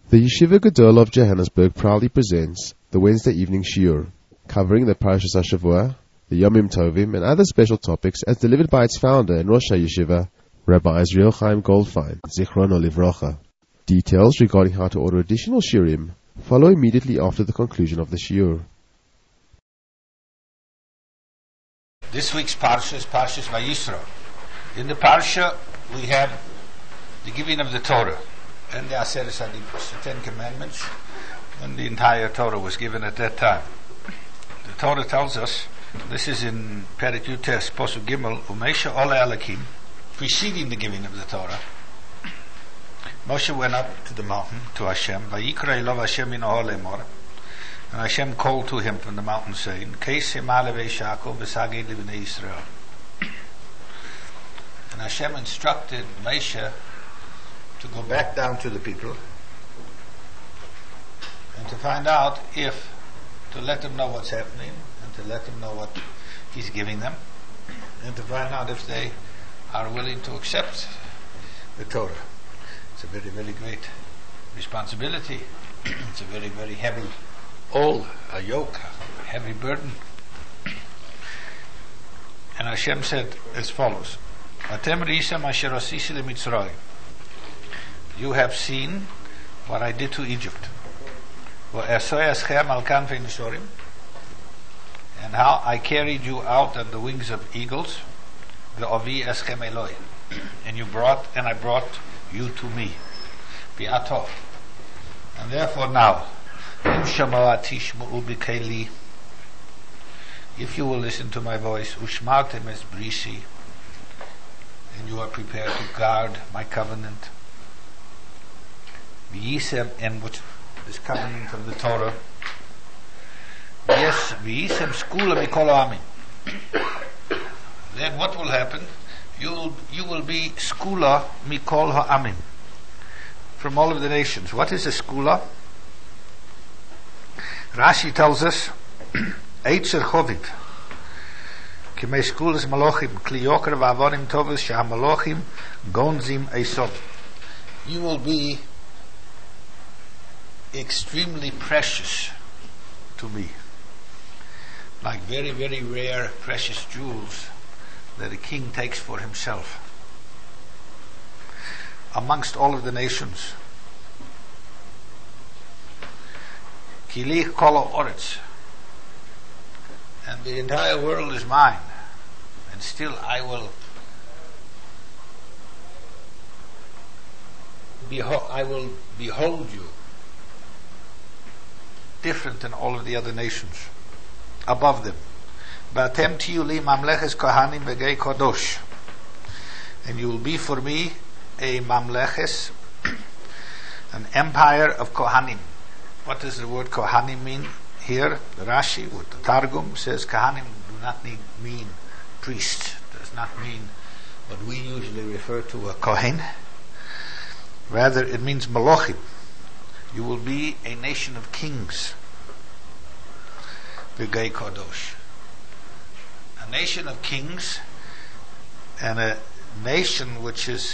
The Yeshiva Gadol of Johannesburg proudly presents the Wednesday evening shiur, covering the Parashas HaShavua, the Yomim Tovim, and other special topics as delivered by its founder and Rosh HaYeshiva, Rabbi Israel Chaim Goldfein, Zichrono Livrocha. Details regarding how to order additional shiurim follow immediately after the conclusion of the shiur. This week's Parsha is Parshas Vayisro. In the Parsha, we have the giving of the Torah and the Aseret HaDibros, the Ten Commandments, when the entire Torah was given at that time. The Torah tells us, this is in Perek Yutes, Posuk Gimel, Umesha Ole Elakim, preceding the giving of the Torah, Moshe went up to the mountain, to Hashem, Vayikra Elov Hashem in Ohol Emor, and Hashem called to him from the mountain, saying, Keis Hema Levei Shakol V'sagid Livnei Yisrael. And Hashem instructed Moshe to go back down to the people and to find out to let them know what's happening and to let them know what he's giving them and to find out if they are willing to accept the Torah. It's a very, very great responsibility. It's a very, very heavy a yoke, a heavy burden. And Hashem said as follows, Atem risam asher osisi leMitzrayim. You have seen what I did to Egypt. And how I carried you out on the wings of eagles. And I brought you to me. And therefore now, if you will listen to my voice, and you are prepared to guard my covenant, and which is covenant of the Torah. Yes, then what will happen? You will be skula mikol ha'amim, from all of the nations. What is a skula? Rashi tells us, Eitzer choviv, k'mei skulas malochim, kli yoker v'avonim tovus she'hamalochim gonzim eisov. You will be extremely precious to me, like very, very rare precious jewels that a king takes for himself amongst all of the nations. Kilich kol ha'oretz, and the entire world is mine, and still I will behold you different than all of the other nations, above them. Ba'atem tiyu li mamleches kohanim v'gei kodosh, and you will be for me a mamleches, an empire of kohanim. What does the word kohanim mean here? The Rashi, with the Targum, says kohanim do not mean priests. Does not mean what we usually refer to a kohen. Rather, it means malochim. You will be a nation of kings. V'gei kodosh. A nation of kings, and a nation which is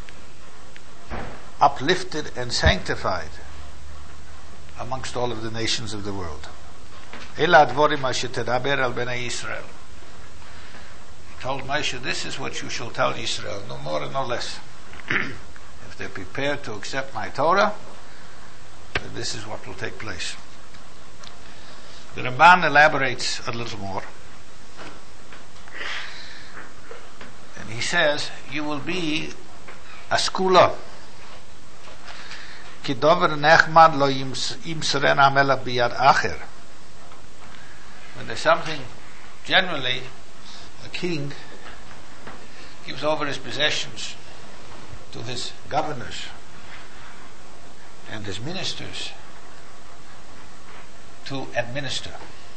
uplifted and sanctified amongst all of the nations of the world. Ela advorim asher tedaber al bnei Yisrael. He told Moshe, this is what you shall tell Israel, no more and no less. If they're prepared to accept my Torah, this is what will take place. The Ramban elaborates a little more, and he says, you will be a skula. Ki dover nechmad lo imseren hamelach biyad acher. When there's something, generally, a king gives over his possessions to his governors and his ministers to administer.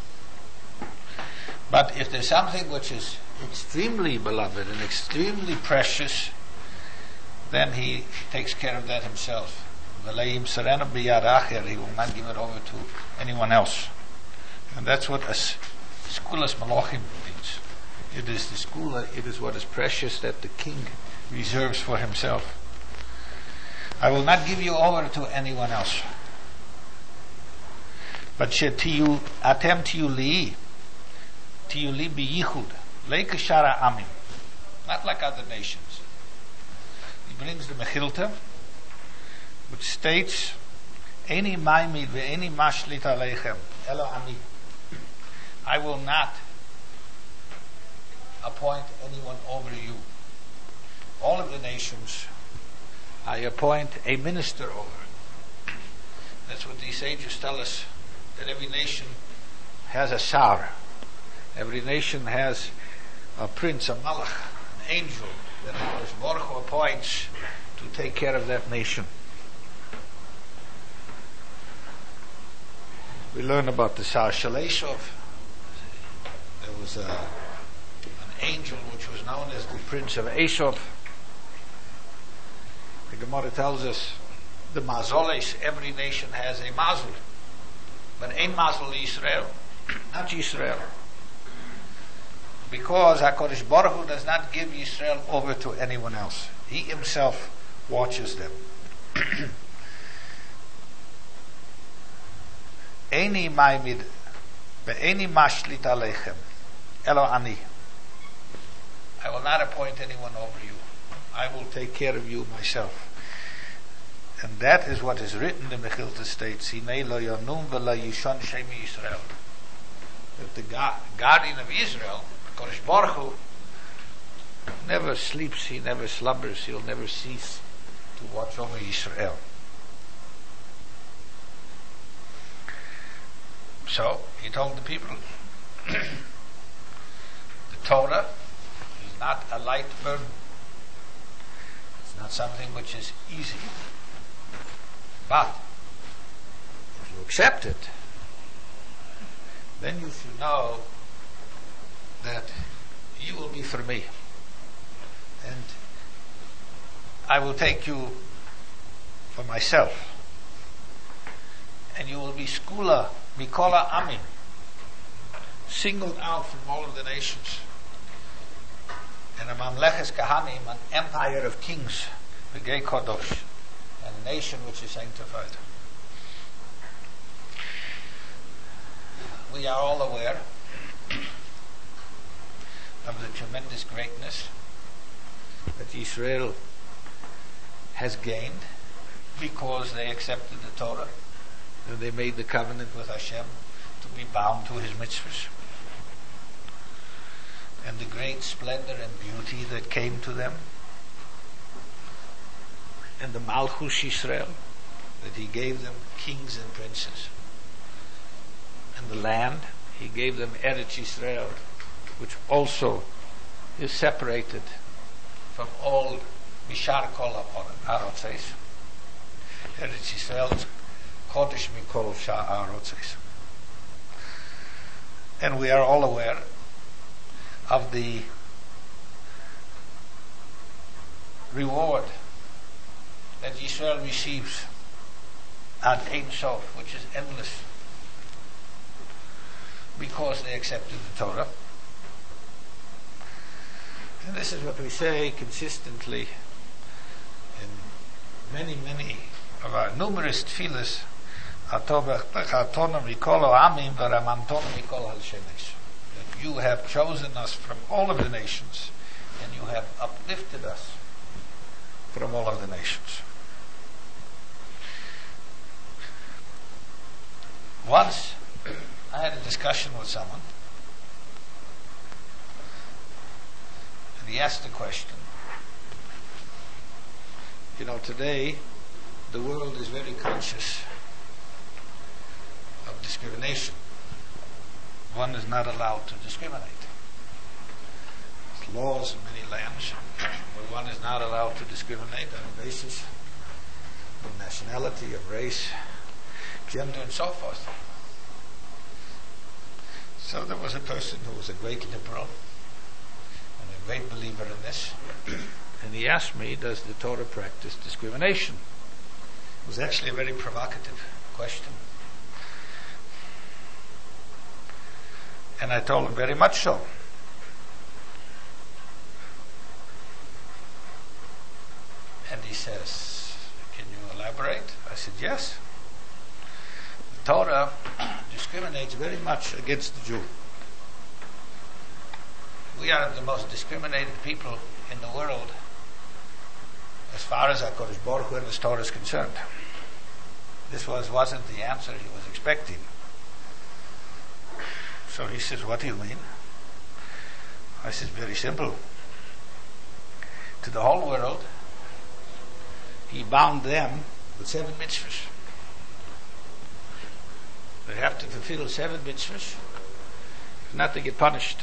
But if there's something which is extremely beloved and extremely precious, then he takes care of that himself. He will not give it over to anyone else. And that's what a skulas malachim means. It is the skula, it is what is precious that the king reserves for himself. I will not give you over to anyone else. But tiyu li biyichud, leikashara amim, not like other nations. He brings the Mechilta, which states, "Eni maimid ve'eni mashlit aleichem, elo ani." I will not appoint anyone over you. All of the nations, I appoint a minister over. That's what these sages tell us, that every nation has a sar. Every nation has a prince, a malach, an angel that HaKadosh Baruch Hu appoints to take care of that nation. We learn about the Sar Shaleshov. There was an angel which was known as the Prince of Esov. The Gemara tells us the mazoles, every nation has a mazul. But ein mazul Yisrael, not Yisrael. Because HaKadosh Baruch Hu does not give Yisrael over to anyone else. He himself watches them. Eini maimid ve'eni mashlit aleichem elo ani. I will not appoint anyone over you. I will take care of you myself. And that is what is written in the Mechilta states, Hinei lo yonum v'lo yishon shemi Yisrael. That the guardian of Israel, Kodesh Baruch Hu, never sleeps, he never slumbers, he'll never cease to watch over Israel. So, he told the people, the Torah is not a light burden. It's not something which is easy. But, if you accept it, then you should know that you will be for me. And I will take you for myself. And you will be skula, mikola amin, singled out from all of the nations. And a mamleches kahanim, an empire of kings, v'gei kodosh, and a nation which is sanctified. We are all aware of the tremendous greatness that Israel has gained because they accepted the Torah and they made the covenant with Hashem to be bound to His mitzvahs. And the great splendor and beauty that came to them, and the Malchus Yisrael, that He gave them kings and princes. And the land, He gave them Eretz Yisrael, which also is separated from all Mishar Kol Arotzes. Eretz Yisrael is Kodesh Mikol Shah Arotzes. And we are all aware of the reward that Yisrael receives at Ein Sof, which is endless, because they accepted the Torah. And this is what we say consistently in many of our numerous tefillas, that you have chosen us from all of the nations, and you have uplifted us from all of the nations. Once I had a discussion with someone, and he asked the question, today the world is very conscious of discrimination. One is not allowed to discriminate. There's laws in many lands where one is not allowed to discriminate on the basis of nationality, of race, gender, and so forth. So there was a person who was a great liberal and a great believer in this, and he asked me, does the Torah practice discrimination? It was actually a very provocative question. And I told him very much so. And he says, can you cooperate? I said, yes. The Torah discriminates very much against the Jew. We are the most discriminated people in the world as far as HaKadosh Baruch Hu and His Torah is concerned. This wasn't the answer he was expecting. So he says, what do you mean? I said, very simple. To the whole world, he bound them with 7 mitzvahs. They have to fulfill 7 mitzvahs, if not they get punished.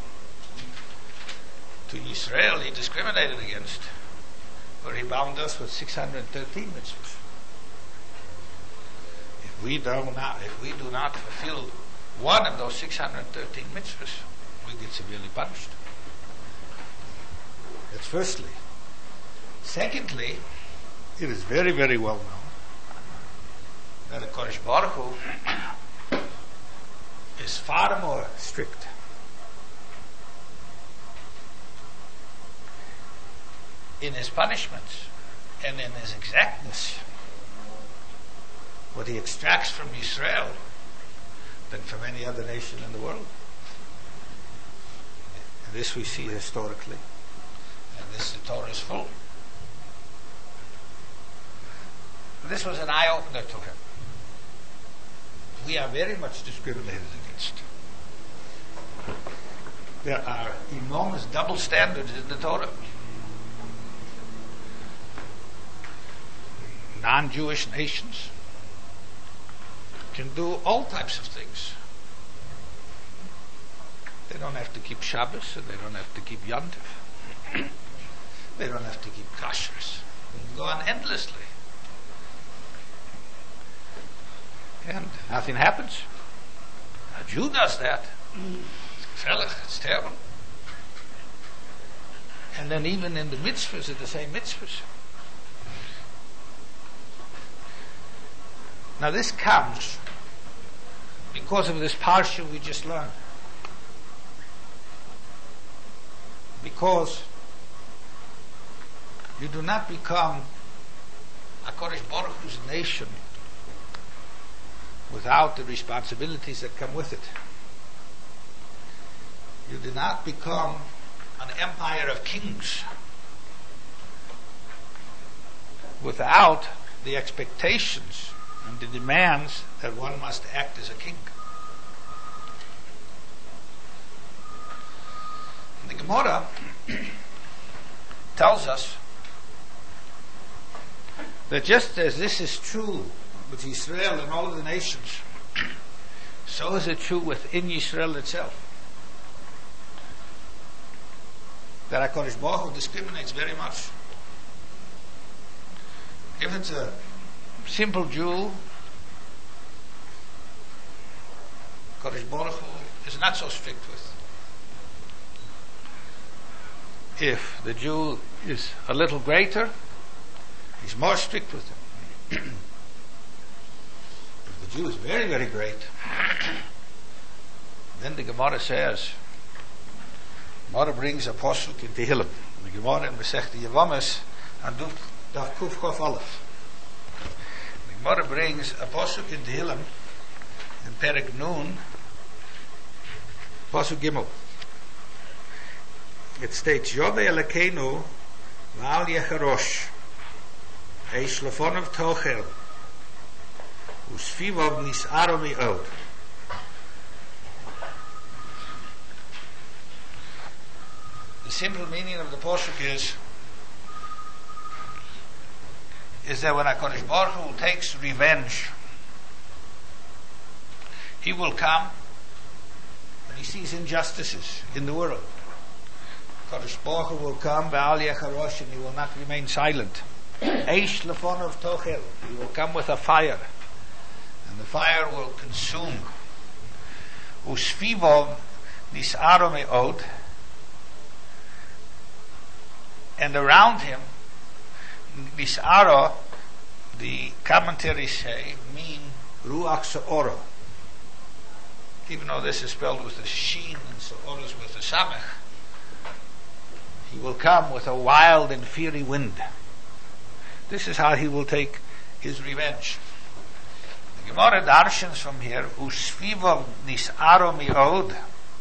To Israel, he discriminated against, where he bound us with 613 mitzvahs. If we do not fulfill one of those 613 mitzvahs, we get severely punished. That's firstly. Secondly, it is very, very well known that the HaKadosh Baruch Hu is far more strict in his punishments and in his exactness, what he extracts from Israel, than from any other nation in the world. And this we see historically. And this, the Torah is full. This was an eye-opener to him. We are very much discriminated against. There are enormous double standards in the Torah. Non-Jewish nations can do all types of things. They don't have to keep Shabbos, and they don't have to keep Yom Tov. They don't have to keep kashrus. They can go on endlessly. And nothing happens. A Jew does that. It's gefährlich, it's terrible. And then even in the mitzvahs, are the same mitzvahs. Now this comes because of this parsha we just learned. Because you do not become HaKadosh Baruch Hu's nation without the responsibilities that come with it. You do not become an empire of kings without the expectations and the demands that one must act as a king. The Gemara tells us that just as this is true with Israel and all of the nations, so is it true within Israel itself. That HaKadosh Baruch Hu discriminates very much. If it's a simple Jew, HaKadosh Baruch Hu is not so strict with. If the Jew is a little greater, he's more strict with him. If the Jew is very, very great, then the Gemara says, Gemara brings a posuk in Tehillim. The Gemara in Masechta Yevamos and Daf Kuf Chof Aleph. The Gemara brings a posuk in Tehillim in Perek Nun, posuk Gimel. It states, Yodei Elokeinu v'al yecharosh eish lefonav tochel u'sfivav nis'aro mi'od. The simple meaning of the posuk is that when HaKadosh Baruch Hu takes revenge, he will come when he sees injustices in the world. HaKadosh Baruch Hu will come, Ba'al Yecharosh, and he will not remain silent. Eish lefonav tochel, he will come with a fire, and the fire will consume. U'sfivov nis'aro me'od, and around him, nis'aro, the commentaries say, mean ruach se'oro. Even though this is spelled with a sheen and se'oro is with a samech, he will come with a wild and fiery wind. This is how he will take is revenge. The Gemara darshans from here, Ushvivov nis'aro mi'od.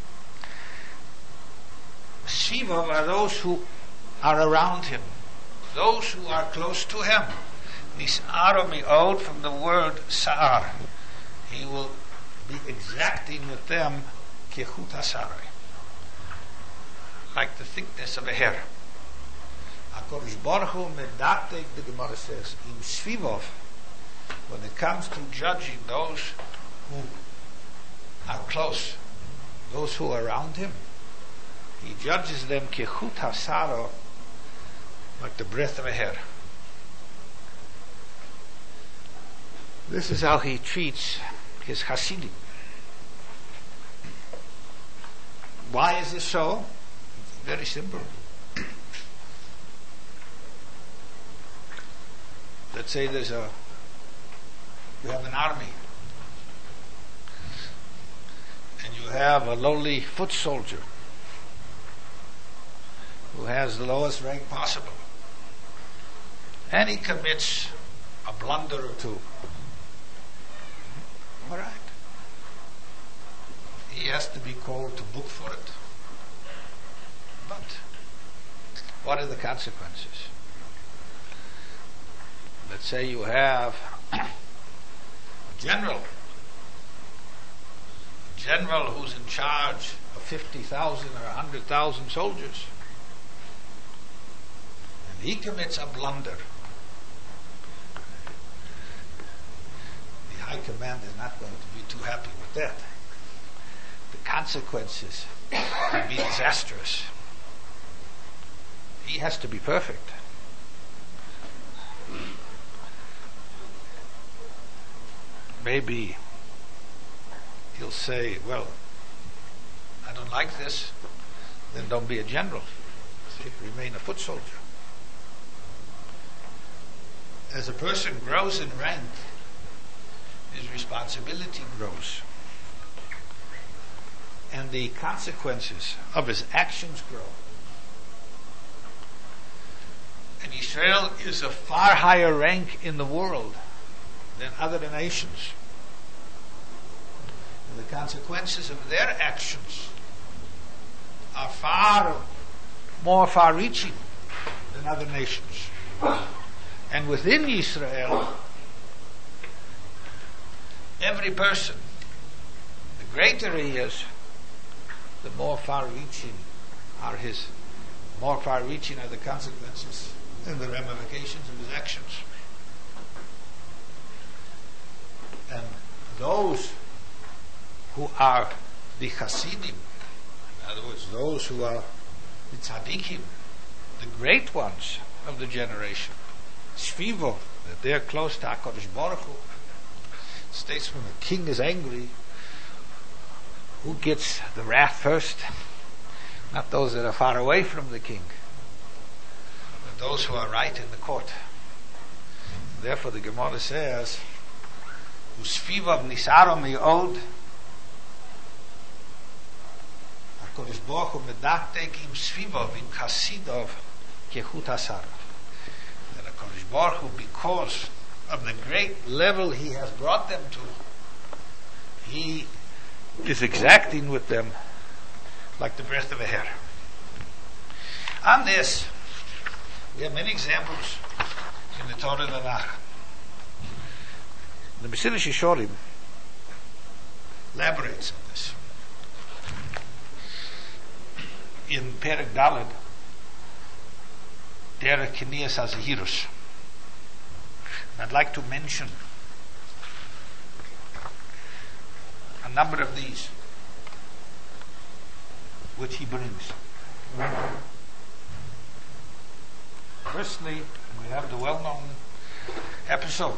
Shvivov are those who are around him, those who are close to him. Nis'aro mi'od from the word sa'ar. He will be exacting with them kechut hasarai, like the thickness of a hair. HaKadosh Baruch Hu medatek, the Gemara says, im shvivov, when it comes to judging those who are close, those who are around him, he judges them kechut hasaro, like the breath of a hair. This is how he treats his Hasidim. Why is this so? It's very simple. Let's say you have an army, and you have a lowly foot soldier who has the lowest rank possible, and he commits a blunder or two. All right. He has to be called to book for it. But what are the consequences? Let's say you have a general who's in charge of 50,000 or 100,000 soldiers, and he commits a blunder. The high command is not going to be too happy with that. The consequences will be disastrous. He has to be perfect. Maybe he'll say, well, I don't like this, then don't be a general. Remain a foot soldier. As a person grows in rank, his responsibility grows. And the consequences of his actions grow. And Israel is a far higher rank in the world than other nations. And the consequences of their actions are far more far-reaching than other nations. And within Israel, every person, the greater he is, the more far-reaching are the consequences and the ramifications of his actions. And those who are the Hasidim, in other words, those who are the Tzadikim, the great ones of the generation, Shvivo, that they're close to HaKadosh Baruch Hu, states when the king is angry, who gets the wrath first? Not those that are far away from the king, but those who are right in the court. Therefore the Gemara says, Ushvivav nisaro mi'od, HaKadosh Baruch Hu medatek im shvivav im chasidov kechut hasar. That HaKadosh Baruch Hu, because of the great level he has brought them to, he is exacting with them like the breath of a hair. On this, we have many examples in the Torah and the Tanakh. The Mesillas Yesharim elaborates on this. In Perek Daled, Derech Knias HaZehirus. I'd like to mention a number of these which he brings. Firstly, we have the well-known episode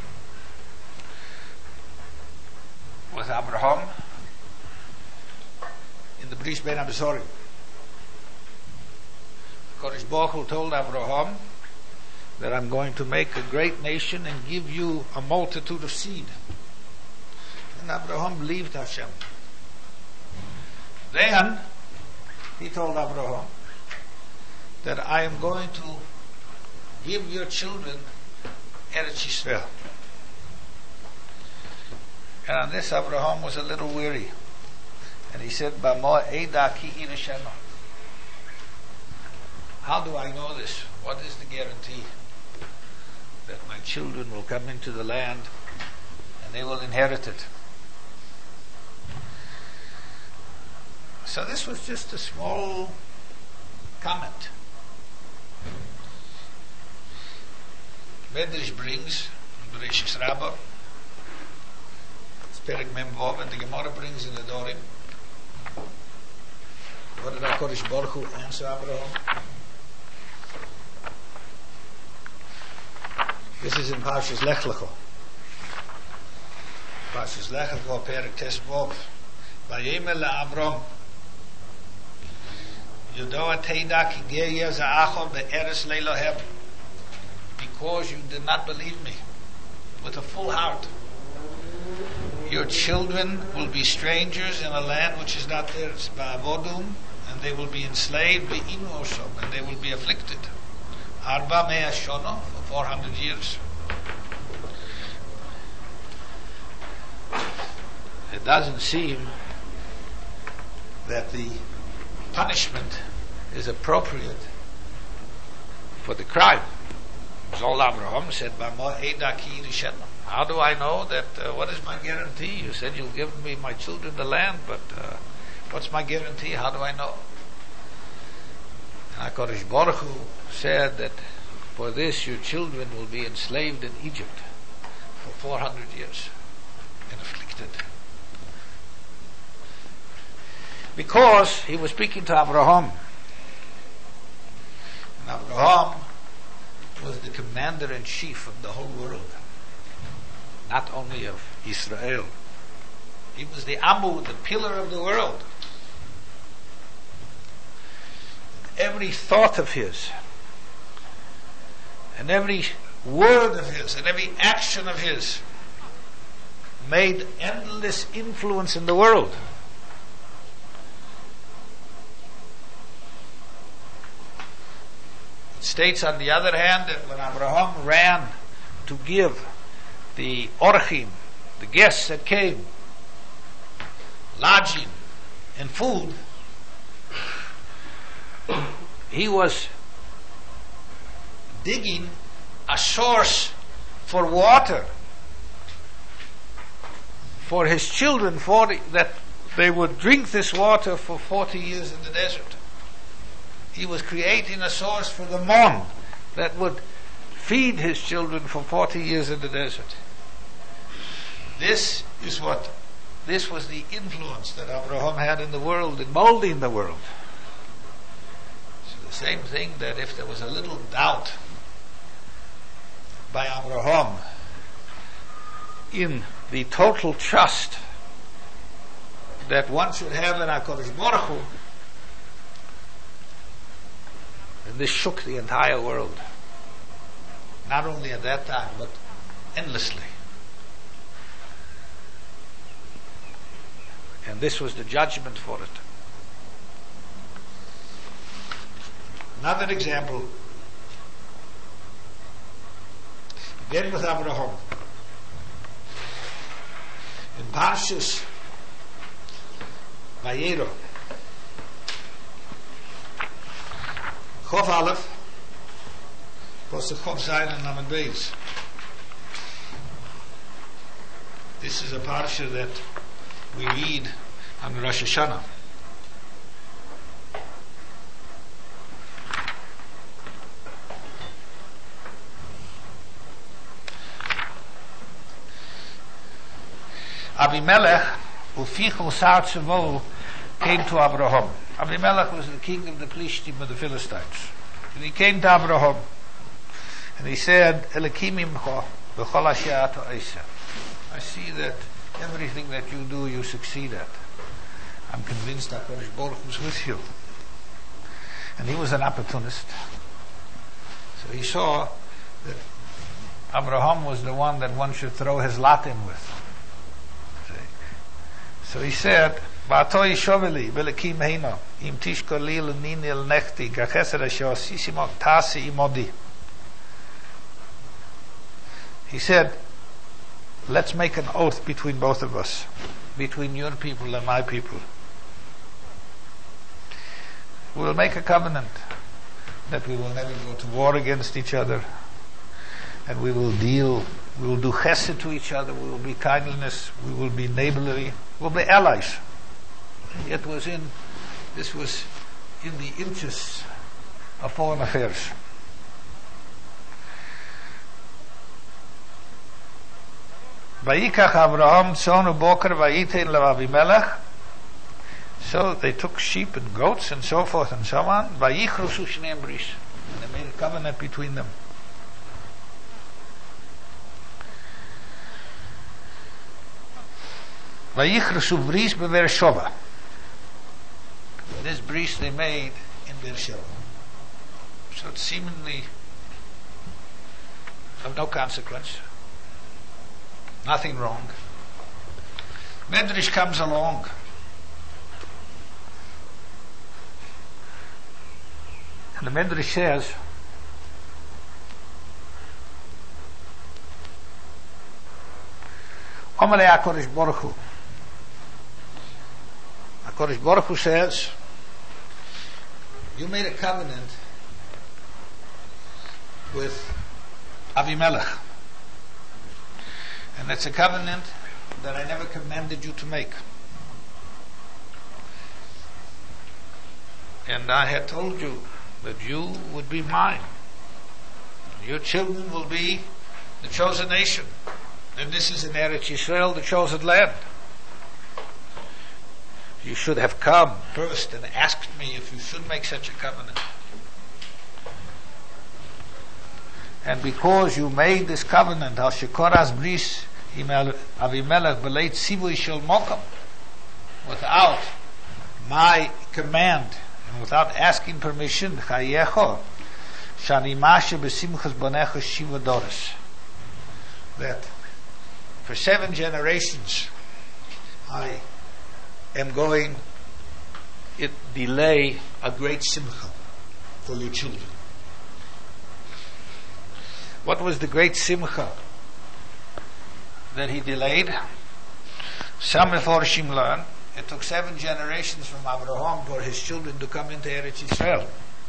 with Abraham in the Bris Ben Abzorim. Kodesh Baruch Hu told Abraham that I'm going to make a great nation and give you a multitude of seed. And Abraham believed Hashem. Then he told Abraham that I am going to give your children Eretz Yisrael. And on this, Abraham was a little weary. And he said, Bamo Eida Ki Irishano. How do I know this? What is the guarantee that my children will come into the land and they will inherit it? So this was just a small comment. Medrash brings, Bereshis Rabbah, it's Perek Mem Vav, and the Gemara brings in the Dorim. What did HaKadosh Baruch Hu answer Abraham? This is in Parshas Lech Lecha. Parshas Lech Lecha, Perek Tes Vav. Vayemer LaAvram, Yodoa Teida Ki Geya Za'achor Be'eres Leilohem. Because you did not believe me with a full heart. Your children will be strangers in a land which is not theirs, Ba'avodum, and they will be enslaved, Be'inu Oshom, and they will be afflicted. Arba Mea Shono, for 400 years. It doesn't seem that the punishment is appropriate for the crime. Zol Abraham said, how do I know that, what is my guarantee? You said you'll give me, my children, the land, but what's my guarantee? How do I know? And HaKadosh Baruch Hu said that for this your children will be enslaved in Egypt for 400 years and afflicted. Because he was speaking to Abraham. And Abraham was the commander-in-chief of the whole world, not only of Israel. He was the Amu, the pillar of the world. Every thought of his, and every word of his, and every action of his made endless influence in the world. It states on the other hand that when Abraham ran to give the orchim, the guests that came, lodging and food, he was digging a source for water for his children, that they would drink this water for 40 years in the desert. He was creating a source for the mon that would feed his children for 40 years in the desert. This was the influence that Abraham had in the world, in molding the world. So the same thing, that if there was a little doubt by Abraham in the total trust that one should have in HaKadosh Baruch Hu, and this shook the entire world. Not only at that time, but endlessly. And this was the judgment for it. Another example, again with Abraham. In Parshas Vayero, Chof Aleph, Pasuk Chof Zayin and Lamed Beis. This is a parsha that we read on Rosh Hashanah. Abimelech, Ufichu Sar Tzavo, came to Abraham. Abimelech was the king of the Plishtim, of the Philistines. And he came to Abraham and he said, Elokim imcha b'chol asher ata oseh. I see that everything that you do, you succeed at. I'm convinced that HaKadosh Baruch Hu was with you. And he was an opportunist. So he saw that Abraham was the one that one should throw his lot in with. So he said, Ba'ato yishoveli b'lekim heina im tishkoli l'nini l'nechti kachesed asher asisi tasi imodi. he said, let's make an oath between both of us, between your people and my people. We'll make a covenant that we will never go to war against each other, and we will do chesed to each other, we will be kindliness, we will be neighborly, we'll be allies. This was in the interests of foreign affairs. Vayikach Avraham tzon uboker vayitein le'Avimelech. So they took sheep and goats and so forth and so on. Vayichrosu shneim bris. And they made a covenant between them. Vayichrosu bris be'Beersheva. This bris they made in Beersheva. So it's seemingly of no consequence. Nothing wrong. Medrash comes along. And the Medrash says, Amalei HaKadosh Baruch Hu. HaKadosh Baruch Hu says, you made a covenant with Avimelech. And that's a covenant that I never commanded you to make. And I had told you that you would be mine. Your children will be the chosen nation. And this is in Eretz Yisrael, the chosen land. You should have come first and asked me if you should make such a covenant. And because you made this covenant, Al Shekoras Bris Avimelech Beleit Sivui Shel Mokom, without my command and without asking permission, Chayecho Shani Mashe Besimchas Bonecha Shiva Doris, that for 7 generations I am going to delay a great simcha for your children. What was the great simcha that he delayed? Some Meforshim learn it took 7 generations from Abraham for his children to come into Eretz Yisrael.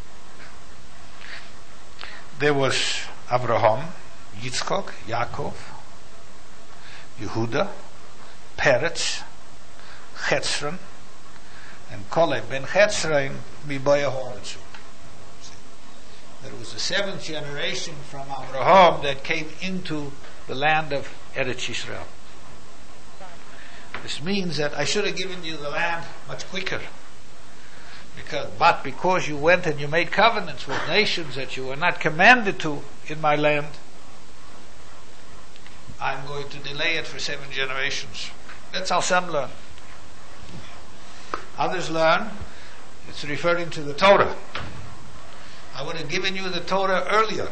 There was Abraham, Yitzchok, Yaakov, Yehuda, Peretz, Chetzron, and Koleb ben Chetzron Miboya Horetzu. There was the 7th generation from Abraham that came into the land of Eretz Yisrael. This means that I should have given you the land much quicker. But because you went and you made covenants with nations that you were not commanded to in my land, I'm going to delay it for 7 generations. That's how some learn. Others learn it's referring to the Torah. I would have given you the Torah earlier.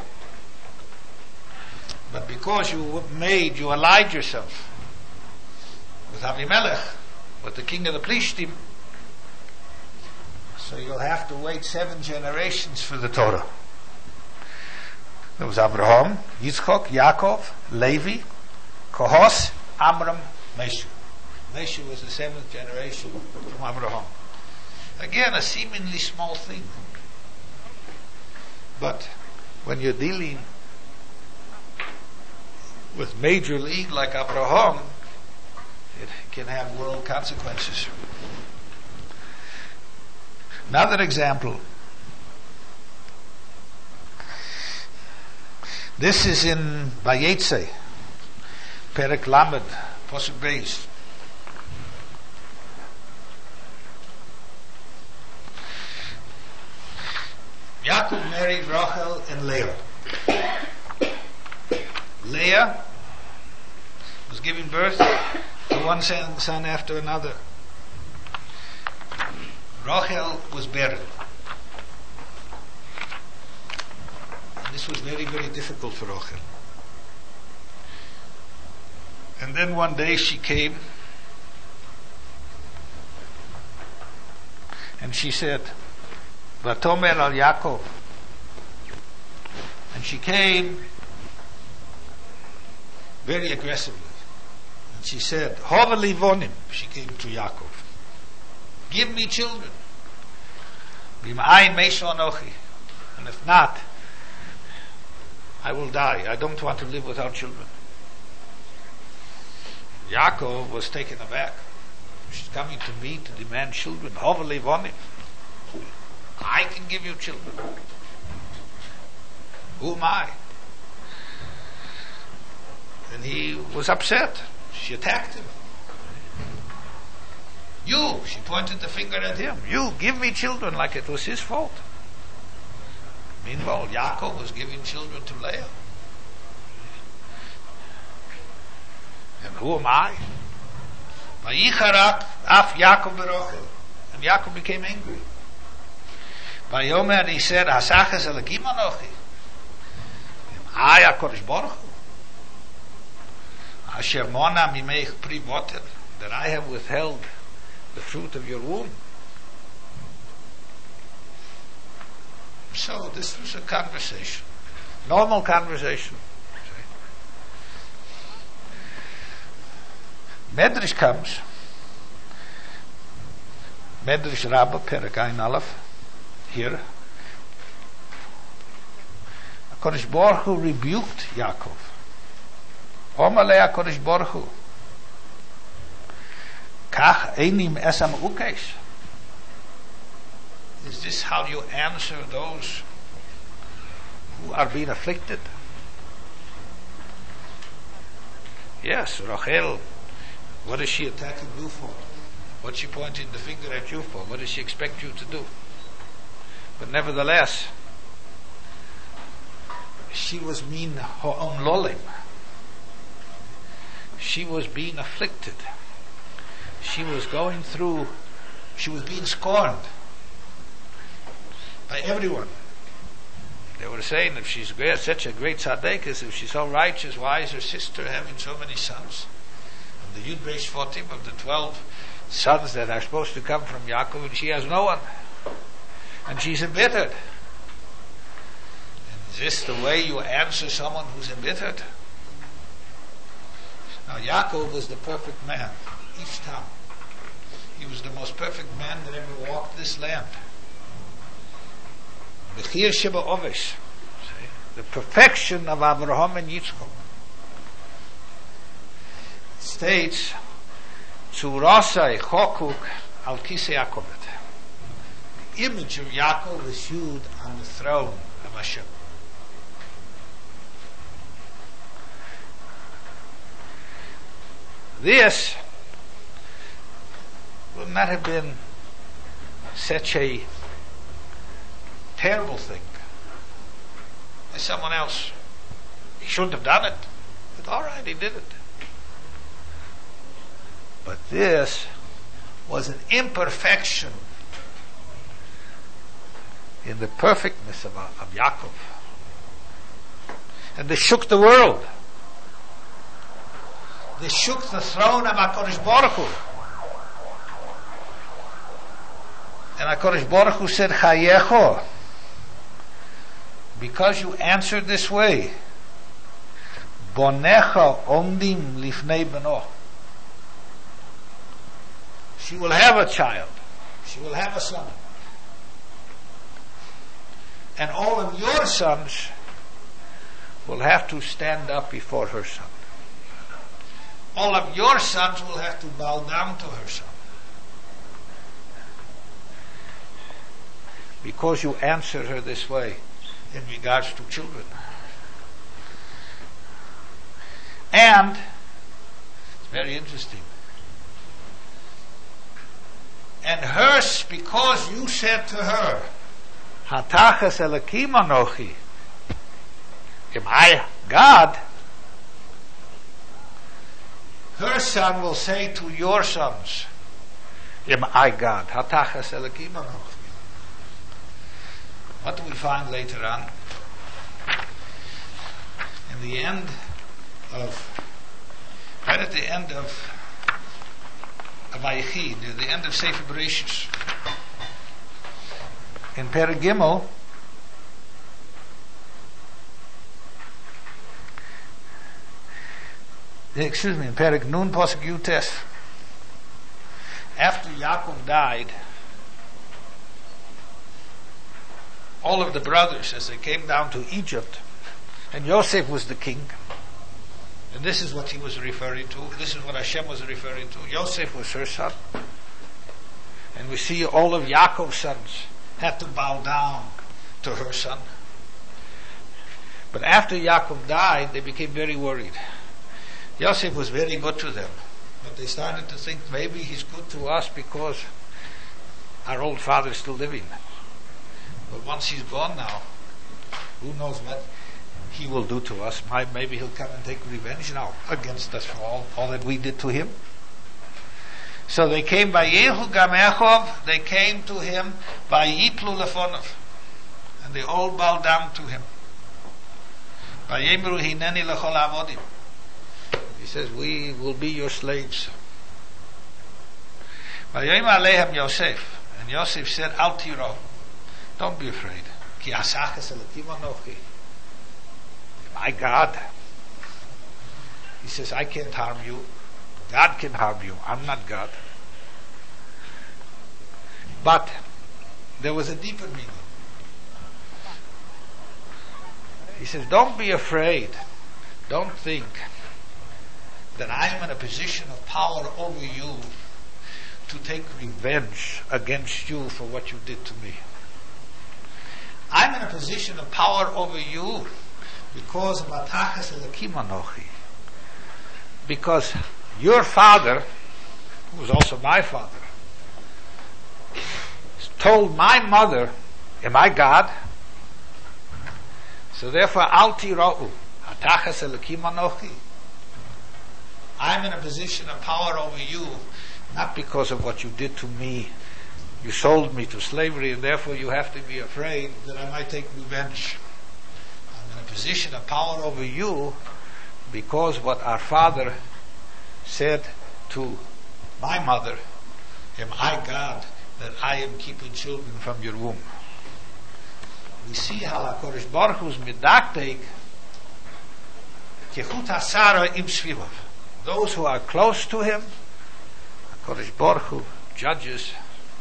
But because you allied yourself with Avimelech, with the king of the Plishtim, so you'll have to wait 7 generations for the Torah. There was Abraham, Yitzchok, Yaakov, Levi, Kohos, Amram, Meshu. Meshu was the 7th generation from Abraham. Again, a seemingly small thing. But when you're dealing with major league like Abraham, it can have world consequences. Another example. This is in Vayetze, Perek Lamed, Posuk Beis. Yaakov married Rachel and Leah. Leah was giving birth to one son after another. Rachel was barren. And this was very, very difficult for Rachel. And then one day she came and she said, Vatomer al Yaakov. And she came very aggressively. And she said, Hova livonim, she came to Yaakov. Give me children. B'ma'ayin meisho anochi. And if not, I will die. I don't want to live without children. Yaakov was taken aback. She's coming to me to demand children. Hova livonim. I can give you children. Who am I? And he was upset. She attacked him. You, she pointed the finger at him. You, give me children, like it was his fault. Meanwhile, Yaakov was giving children to Leah. And who am I? Vayicharak af Yaakov berochel. And Yaakov became angry. Vayomer, he said, Hasachas elakim anochi. I, HaKadosh Baruch Hu. Asher mona mimeich pri boter, that I have withheld the fruit of your womb. So this was a conversation, normal conversation. Medrash comes, Medrash Rabbah, Perek Ayin Aleph, here. HaKadosh Baruch Hu rebuked Yaakov. Omalei HaKadosh Baruch Hu, Kach einim esam ukesh. Is this how you answer those who are being afflicted? Yes, Rachel, what is she attacking you for? What's she pointing the finger at you for? What does she expect you to do? But nevertheless, she was mean her own lolim. She was being afflicted. She was going through, she was being scorned by everyone. They were saying, if she's such a great tzaddikus, if she's so righteous, why is her sister having so many sons? Of the Yud Reish Fotim, of the 12 sons that are supposed to come from Yaakov, and she has no one. And she's embittered. And is this the way you answer someone who's embittered? Now Yaakov was the perfect man, each time. He was the most perfect man that ever walked this land. Bechir Sheba Ovesh, the perfection of Abraham and Yitzchak. It states, Tzurasai Chokuk al Kisei Yaakov. The image of Yaakov is hewed on the throne of Hashem. This would not have been such a terrible thing as someone else. He shouldn't have done it, but all right, he did it. But this was an imperfection in the perfectness of Yaakov, and they shook the world. They shook the throne of HaKadosh Baruch Hu. And HaKadosh Baruch Hu said, Chayecho, because you answered this way, Bonecha omdim lifnei beno. She will have a child. She will have a son. And all of your sons will have to stand up before her son. All of your sons will have to bow down to her son. Because you answered her this way in regards to children. And it's very interesting. And hers, because you said to her, Hatachas Elokim Anochi, am I God? Her son will say to your sons, am I God? Hatachas Elokim Anochi. What do we find later on? In the end of, right at the end of Vayechi, near the end of Sefer Bereshis, in Perek Gimel, in Perek Nun Pasuk Yutes. After Yaakov died, all of the brothers, as they came down to Egypt, and Yosef was the king, and this is what he was referring to, this is what Hashem was referring to. Yosef was her son, and we see all of Yaakov's sons had to bow down to her son. But after Yaakov died, they became very worried. Yosef was very good to them, but they started to think maybe he's good to us because our old father is still living. But once he's gone now, who knows what he will do to us. Maybe he'll come and take revenge now against us for all that we did to him. So they came by Yehu Gam Echov, they came to him by Yiplu Lefonov, and they all bowed down to him. By Yemru Hineni Lechol Avodim. He says, we will be your slaves. By Yom Alehem Yosef, and Yosef said, Al Tiro, don't be afraid. Ki asachas elakim anochi. My God. He says, I can't harm you. God can harm you. I'm not God. But there was a deeper meaning. He says, don't be afraid. Don't think that I'm in a position of power over you to take revenge against you for what you did to me. I'm in a position of power over you because of Atachas Elakim Anochi. Because your father, who was also my father, told my mother, am I God? So therefore, Al Tira'u, Atachas Elakim Anochi. I'm in a position of power over you, not because of what you did to me. You sold me to slavery, and therefore you have to be afraid that I might take revenge. I'm in a position of power over you because what our father said to my mother, am I God that I am keeping children from your womb? We see how HaKadosh Baruch Hu's midaktek kechut hasara im svivav. Those who are close to him, HaKadosh Baruch Hu judges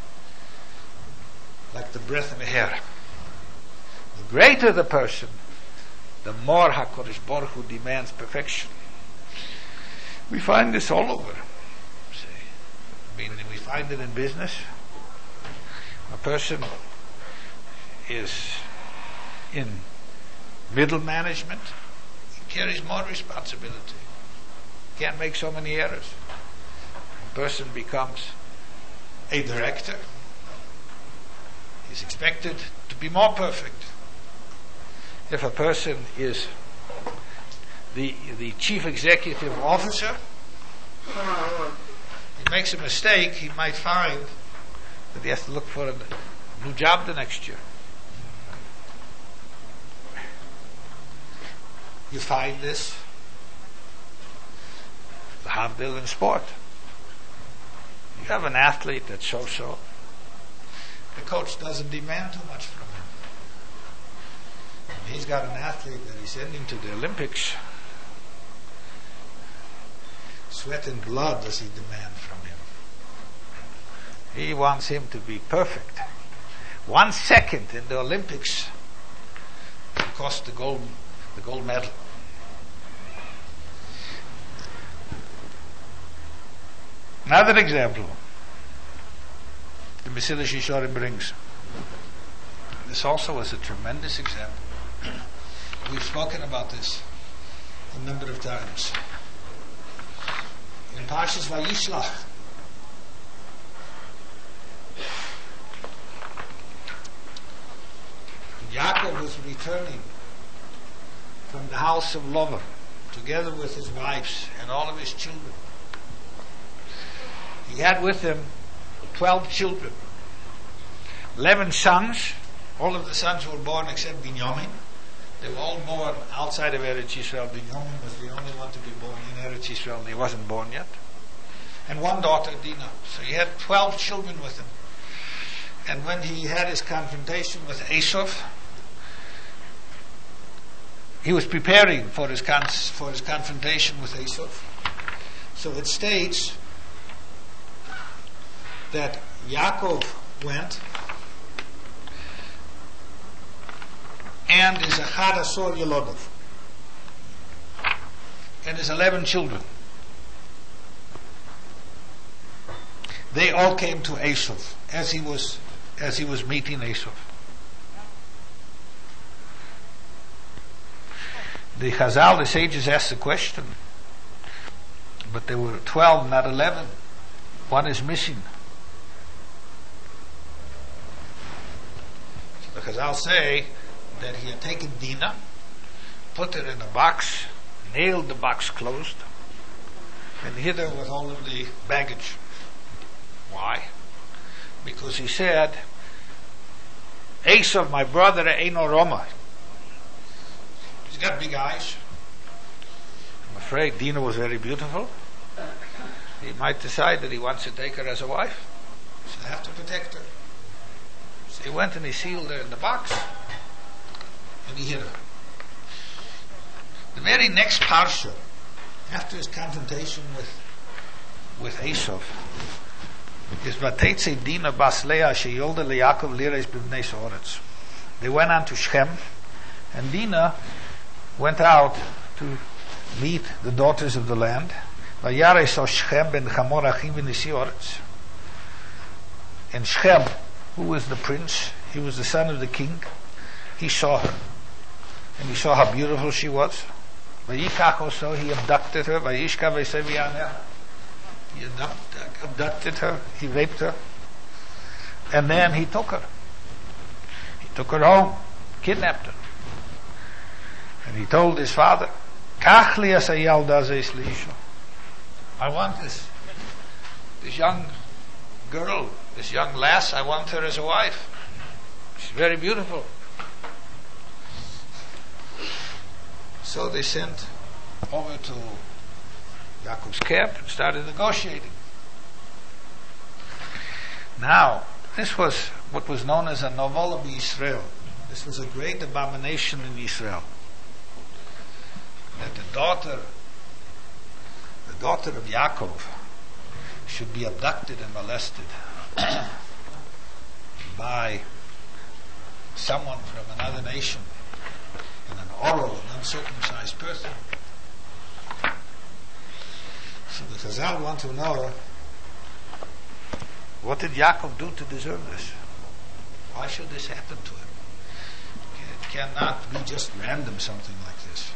like the breath of a hair. The greater the person, the more HaKadosh Baruch Hu demands perfection. We find this all over. We find it in business. A person is in middle management, he carries more responsibility. Can't make so many errors. A person becomes a director, he's expected to be more perfect. If a person is the chief executive officer, he makes a mistake, he might find that he has to look for a new job the next year. You find this the havdil in sport. You have an athlete that's so-so. The coach doesn't demand too much from him. He's got an athlete that he's sending to the Olympics. Sweat and blood does he demand from him. He wants him to be perfect. 1 second in the Olympics will cost the gold medal. Another example, the Mesilas Yesharim brings. This also was a tremendous example. We've spoken about this a number of times. In Parshas Vayishlach, Yaakov was returning from the house of Lavan, together with his wives and all of his children. He had with him 12 children, 11 sons. All of the sons were born except Binyamin. They were all born outside of Eretz Yisrael. Binyamin was the only one to be born in Eretz Yisrael. He wasn't born yet. And one daughter, Dinah. So he had 12 children with him. And when he had his confrontation with Esav, he was preparing for his confrontation with Esav. So it states that Yaakov went and is Achad Asor Yelodov, and his 11 children. They all came to Esav as he was meeting Esav. The Chazal, the sages, asked the question, but there were 12, not 11. One is missing. So the Chazal say that he had taken Dinah, put her in a box, nailed the box closed, and hid her with all of the baggage. Why? Because he said, Esav, my brother, Eino Roma. He's got big eyes. I'm afraid Dinah was very beautiful. He might decide that he wants to take her as a wife. So they have to protect her. So he went and he sealed her in the box, and he hid her. The very next parsha, after his confrontation with Esav, is Vatetze Dinah bas Leah sheyolda leYaakov lireis b'bnei Soretz. They went on to Shechem, and Dinah went out to meet the daughters of the land. Vayarei saw Shechem ben Chamor Achim v'nisi Oretz. And Shechem, who was the prince, he was the son of the king, he saw her, and he saw how beautiful she was. Vayikach also, he abducted her. Vayishka v'ysev v'yaneh. He abducted her, he raped her, and then he took her. He took her home, kidnapped her. And he told his father, Kach li as hayalda zeis liisha. I want this young girl, this young lass, I want her as a wife. She's very beautiful. So they sent over to Yaakov's camp and started negotiating. Now, this was what was known as a Novola b'Yisrael. This was a great abomination in Israel. That the daughter of Yaakov should be abducted and molested by someone from another nation, and an oral and uncircumcised person. So the Chazal want to know, what did Yaakov do to deserve this? Why should this happen to him? It cannot be just random something like this.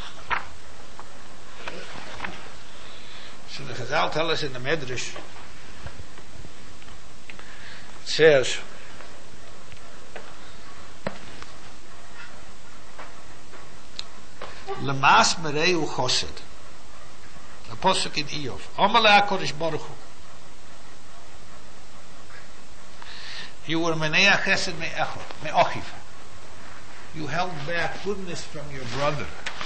So the Chazal tell us in the Medrash, it says, Lemas mereu chosed. A posuk in Iyov. Amalei HaKadosh Baruch Hu. You were menei chesed me'achiv. You held back goodness from your brother.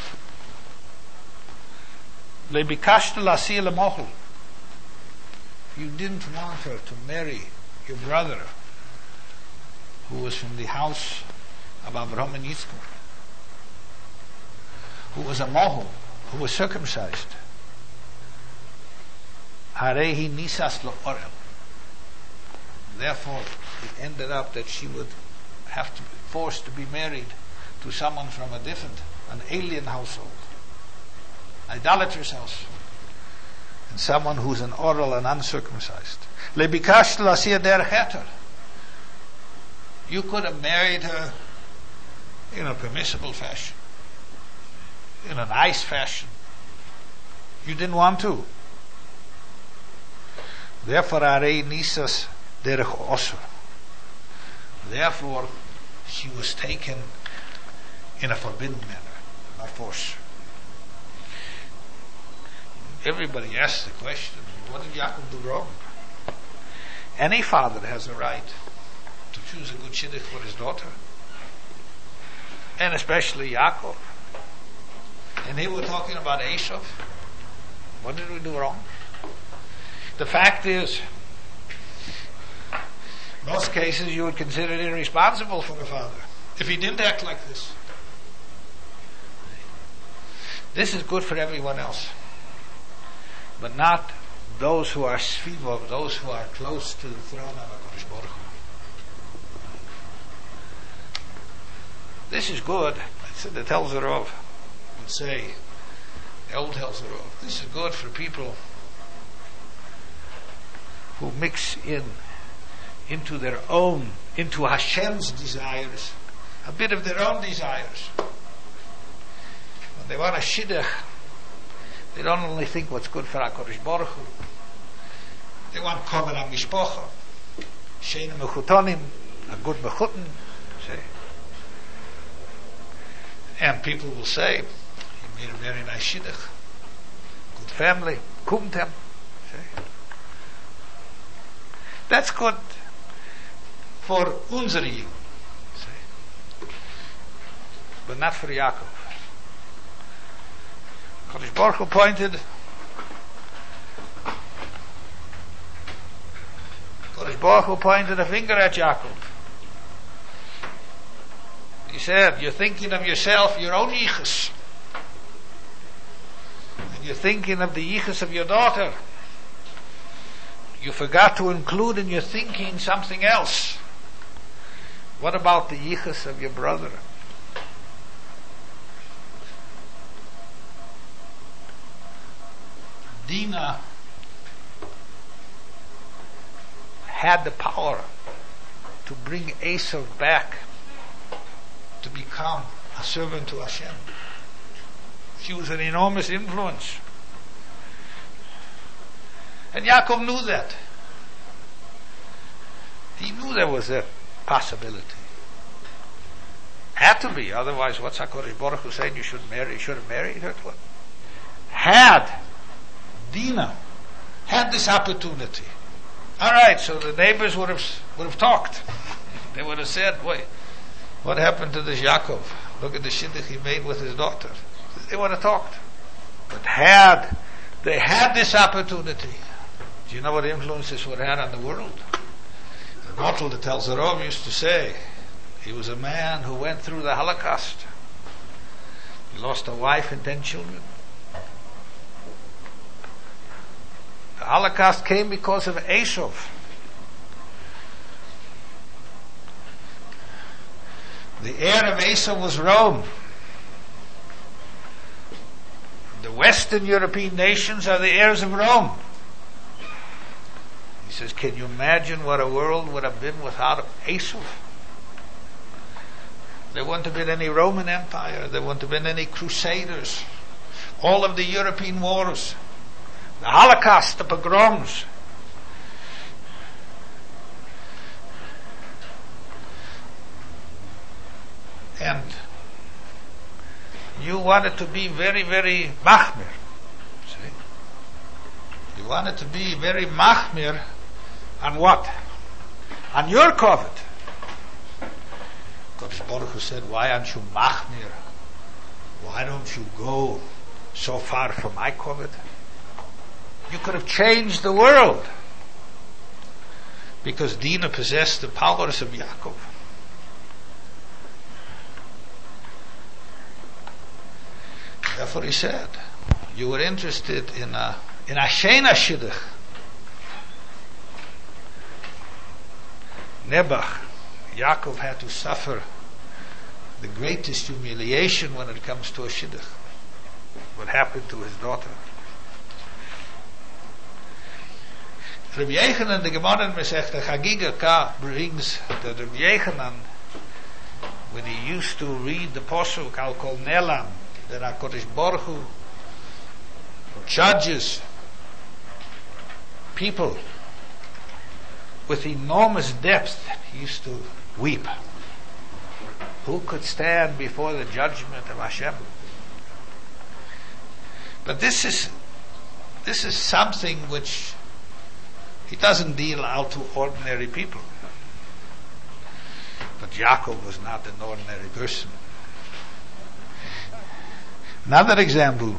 Lebikashta la'asiyah lemochel. You didn't want her to marry your brother, who was from the house of Abraham and Yitzchak, who was a mohel, who was circumcised. Harehi nisas lo orel. Therefore, it ended up that she would have to be forced to be married to someone from an alien household, idolatrous house, and someone who's an oral and uncircumcised. Lebikash l'asiyah derech heter. You could have married her in a permissible fashion, in a nice fashion. You didn't want to. Therefore, arei nisas derech osur. Therefore, she was taken in a forbidden manner, by force. Everybody asks the question, what did Yaakov do wrong? Any father has a right to choose a good shidduch for his daughter, and especially Yaakov. And here we're talking about Esav. What did we do wrong? The fact is, most cases you would consider it irresponsible for the father if he didn't act like this. This is good for everyone else. but not those who are Sfivov, those who are close to the throne of HaKadosh Baruch Hu. This is good. That's what the Telzerov would say, the old Telzerov. This is good for people who mix into their own, into Hashem's desires, a bit of their own desires. When they want a shidduch, they don't only think what's good for HaKadosh Baruch Hu. They want kover ha-mishpocha, sheina mechutonim, a good mechuton. And people will say, he made a very nice shidduch, good family, kumtem. That's good for unsere Jugend, but not for Yaakov. Kadosh Baruch Hu pointed a finger at Yaakov. He said, you're thinking of yourself, your own yichus, and you're thinking of the yichus of your daughter. You forgot to include in your thinking something else. What about the yichus of your brother? Dinah had the power to bring Esav back to become a servant to Hashem. She was an enormous influence. And Yaakov knew that. He knew there was a possibility. Had to be, otherwise what's HaKadosh Baruch Hu saying you should marry? You should have married her? Had Dinah had this opportunity. Alright, so the neighbors would have talked. They would have said, wait, what happened to this Yaakov? Look at the shidduch he made with his daughter. They would have talked. But they had this opportunity. Do you know what influence this would have had on the world? The Motel, the Telzerov used to say, he was a man who went through the Holocaust. He lost a wife and 10 children. The Holocaust came because of Esav. The heir of Esav was Rome. The Western European nations are the heirs of Rome. He says, can you imagine what a world would have been without Esav? There wouldn't have been any Roman Empire. There wouldn't have been any Crusaders. All of the European wars. The Holocaust, the pogroms. And you wanted to be very, very machmir. See? You wanted to be very machmir on what? On your covet. Kadosh Baruch Hu said, why aren't you machmir? Why don't you go so far from my covet? You could have changed the world. Because Dinah possessed the powers of Yaakov. Therefore he said, you were interested in a sheina shidduch. Nebuch, Yaakov had to suffer the greatest humiliation when it comes to a shidduch. What happened to his daughter? Rabbi Yechanan, the Gemara in Masechta Chagiga brings that Rabbi Yechanan, when he used to read the Posuk Al Kol Nelam, that HaKadosh Baruch Hu judges people with enormous depth, he used to weep. Who could stand before the judgment of Hashem? But this is something which he doesn't deal out to ordinary people. But Yaakov was not an ordinary person. Another example.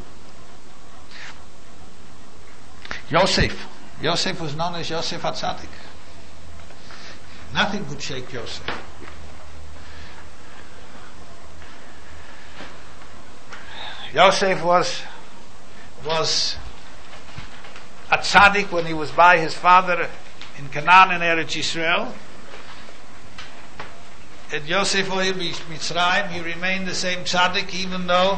Yosef. Yosef was known as Yosef HaTzadik. Nothing could shake Yosef. Yosef was a tzaddik when he was by his father in Canaan and Eretz Yisrael. At Yosef Oyer Mitzrayim, he remained the same tzaddik, even though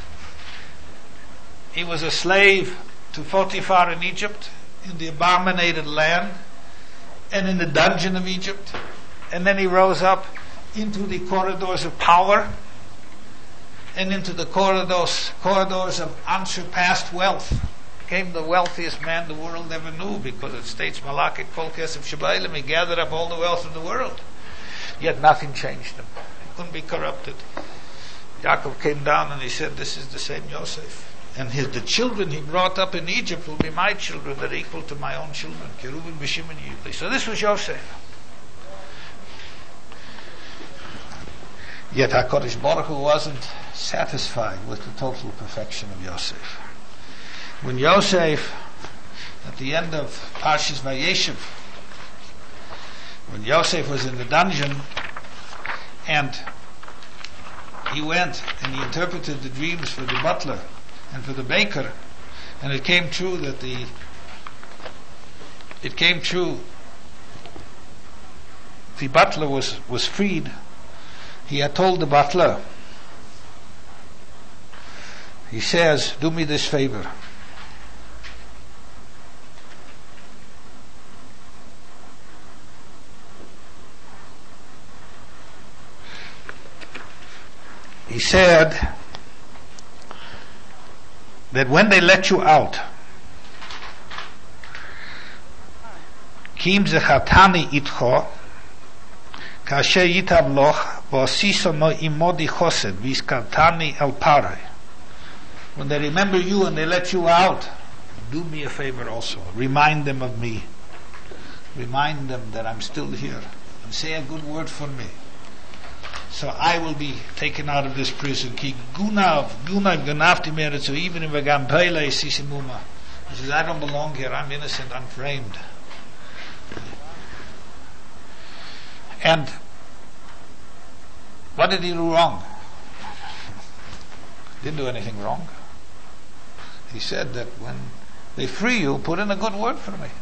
he was a slave to Potiphar in Egypt, in the abominated land, and in the dungeon of Egypt. And then he rose up into the corridors of power, and into the corridors of unsurpassed wealth. Became the wealthiest man the world ever knew, because it states Malakit Kol Kesef Shabaylim, he gathered up all the wealth of the world. Yet nothing changed him. He couldn't be corrupted. Yaakov came down and he said, this is the same Yosef. And the children he brought up in Egypt will be my children, that are equal to my own children. Keruvim, B'Shimon, Yivli. So this was Yosef. Yet HaKadosh Baruch Hu wasn't satisfied with the total perfection of Yosef. When Yosef, at the end of Parshas Vayeshev, when Yosef was in the dungeon, and he went and he interpreted the dreams for the butler and for the baker, and it came true that the butler was freed. He had told the butler, he says, do me this favor. He said that when they let you out, Kim zechatani itcho, kasher yitav loch, v'asiso no imodi chosed, v'iskartani el parai. When they remember you and they let you out, do me a favor also. Remind them of me. Remind them that I'm still here. And say a good word for me. So I will be taken out of this prison. Ki gunav ganavti meretzu, even in v'gam peile sisimuma. He says, I don't belong here. I'm innocent, unframed. And what did he do wrong? Didn't do anything wrong. He said that when they free you, put in a good word for me.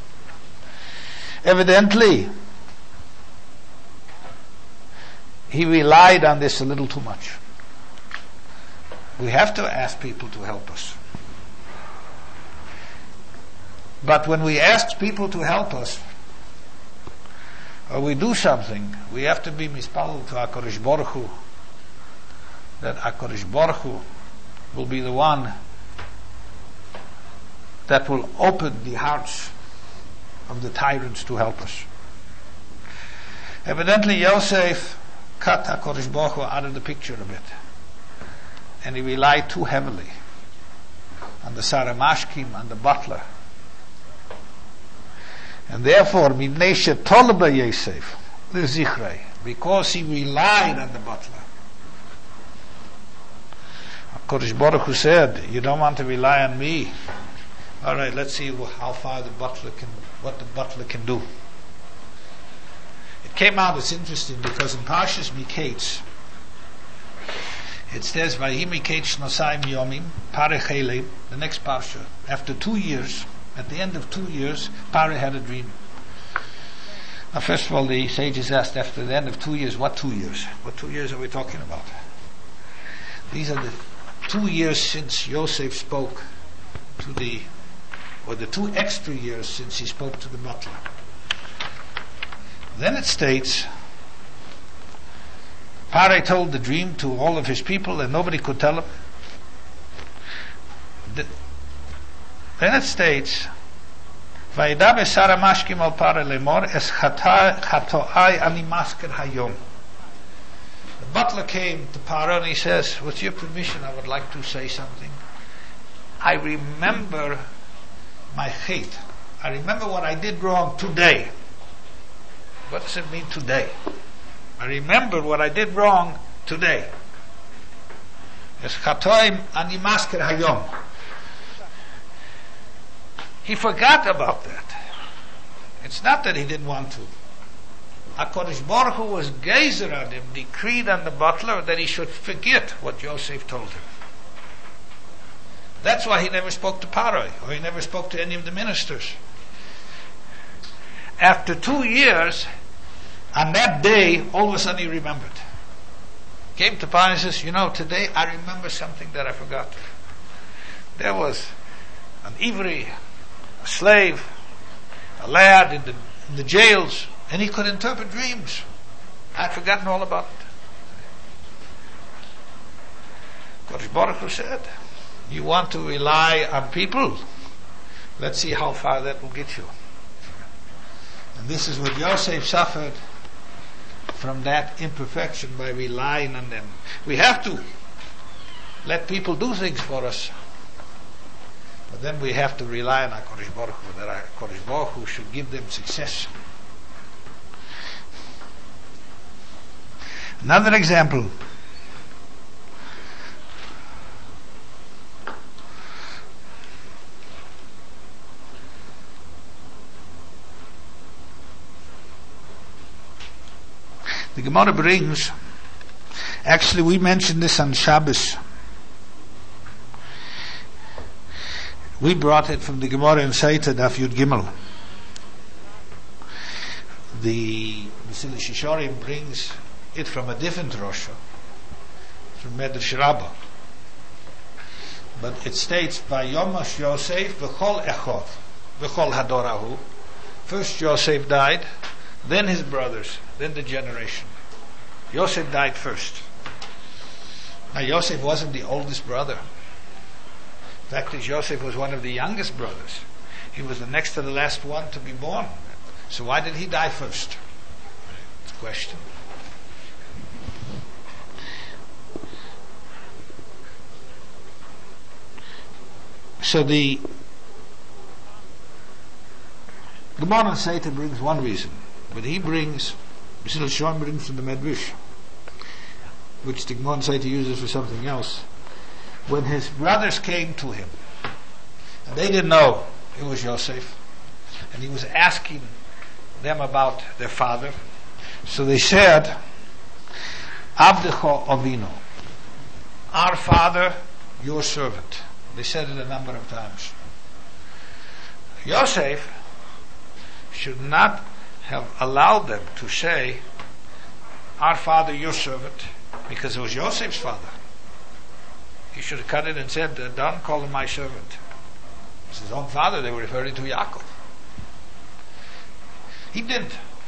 Evidently, he relied on this a little too much. We have to ask people to help us. But when we ask people to help us, or we do something, we have to be mispalel to HaKadosh Baruch Hu, that HaKadosh Baruch Hu will be the one that will open the hearts of the tyrants to help us. Evidently, Yosef cut HaKadosh Baruch Hu out of the picture a bit, and he relied too heavily on the Saramashkim and the butler. And therefore, Mipnei shetol b'Yosef l'zichrei, because he relied on the butler. HaKadosh Baruch Hu said, you don't want to rely on me. All right, let's see how far what the butler can do. It came out, it's interesting, because in Parshas Miketz, it says, Vayi Miketz Nosayim Yomim, Pare Chelem, the next Parsha. After 2 years, at the end of 2 years, Pare had a dream. Now, first of all, the sages asked, after the end of 2 years, what 2 years? What 2 years are we talking about? These are the 2 years since Yosef spoke to the 2 extra years since he spoke to the butler. Then it states, Pare told the dream to all of his people and nobody could tell him. Then it states, Vayidabe Sara Mashkim al Pare lemor es chatoai ani masker hayom. The butler came to Pare and he says, with your permission, I would like to say something. I remember my hate. I remember what I did wrong today. What does it mean today? I remember what I did wrong today. Es chatoim ani masker hayom. He forgot about that. It's not that he didn't want to. HaKadosh Baruch Hu was gazer on him, decreed on the butler that he should forget what Yosef told him. That's why he never spoke to Paroi, or he never spoke to any of the ministers. After 2 years, on that day, all of a sudden he remembered. Came to Paroi and says, today I remember something that I forgot. There was an Ivri, a slave, a lad in the jails, and he could interpret dreams. I'd forgotten all about it. Kodesh Baruch Hu said, you want to rely on people? Let's see how far that will get you. And this is what Yosef suffered from that imperfection, by relying on them. We have to let people do things for us. But then we have to rely on our Kodesh Baruch Hu, that our Kodesh Baruch Hu should give them success. Another example. The Gemara brings, actually we mentioned this on Shabbos. We brought it from the Gemara in Saita Daf Yud Gimel. The Mesillas Yesharim brings it from a different Rosha, from Medrash Rabbah. But it states, Vayomash Yosef v'chol echov v'chol hadorahu. First Yosef died, then his brothers, then the generation. Yosef died first. Now Yosef wasn't the oldest brother. In fact, Yosef was one of the youngest brothers. He was the next to the last one to be born. So why did he die first? It's a question. So the Gemara in Saita brings one reason, but he brings, Mesillas Yesharim brings from the Medrash, which the Gemara in Saita uses for something else. When his brothers came to him, and they didn't know it was Yosef, and he was asking them about their father, so they said, Avdecho Avinu, our father, your servant. They said it a number of times. Yosef should not have allowed them to say, our father, your servant, because it was Yosef's father. He should have cut it and said, don't call him my servant. It's his own father. They were referring to Yaakov. He didn't.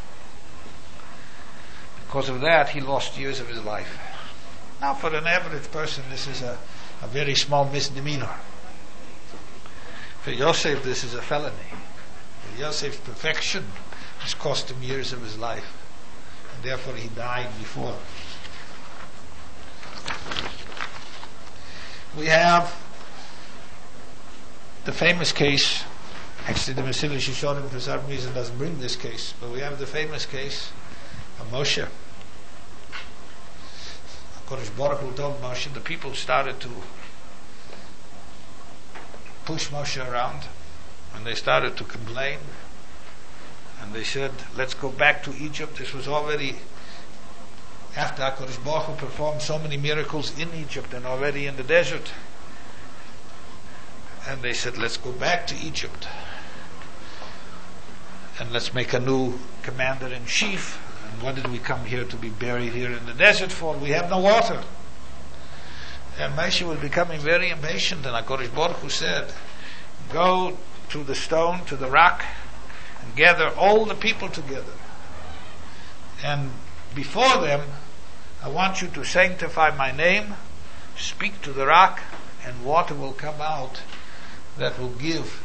Because of that, he lost years of his life. Now, for an average person, this is a very small misdemeanor. For Yosef, this is a felony. For Yosef's perfection has cost him years of his life. And therefore, he died before. We have the famous case. Actually, the Mesillas Yesharim for some reason doesn't bring this case, but we have the famous case of Moshe. HaKadosh Baruch Hu told Moshe, the people started to push Moshe around, and they started to complain, and they said, let's go back to Egypt. This was already after HaKadosh Baruch Hu performed so many miracles in Egypt and already in the desert. And they said, let's go back to Egypt and let's make a new commander-in-chief. And what did we come here to be buried here in the desert for? We have no water. And Moshe was becoming very impatient, and HaKadosh Baruch Hu said, go to the stone, to the rock, and gather all the people together. And before them, I want you to sanctify my name, speak to the rock, and water will come out that will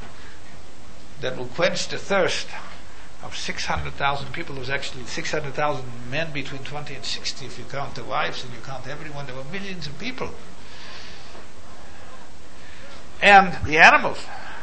quench the thirst of 600,000 people. It was actually 600,000 men between 20 and 60 if you count the wives and you count everyone. There were millions of people. And the animals.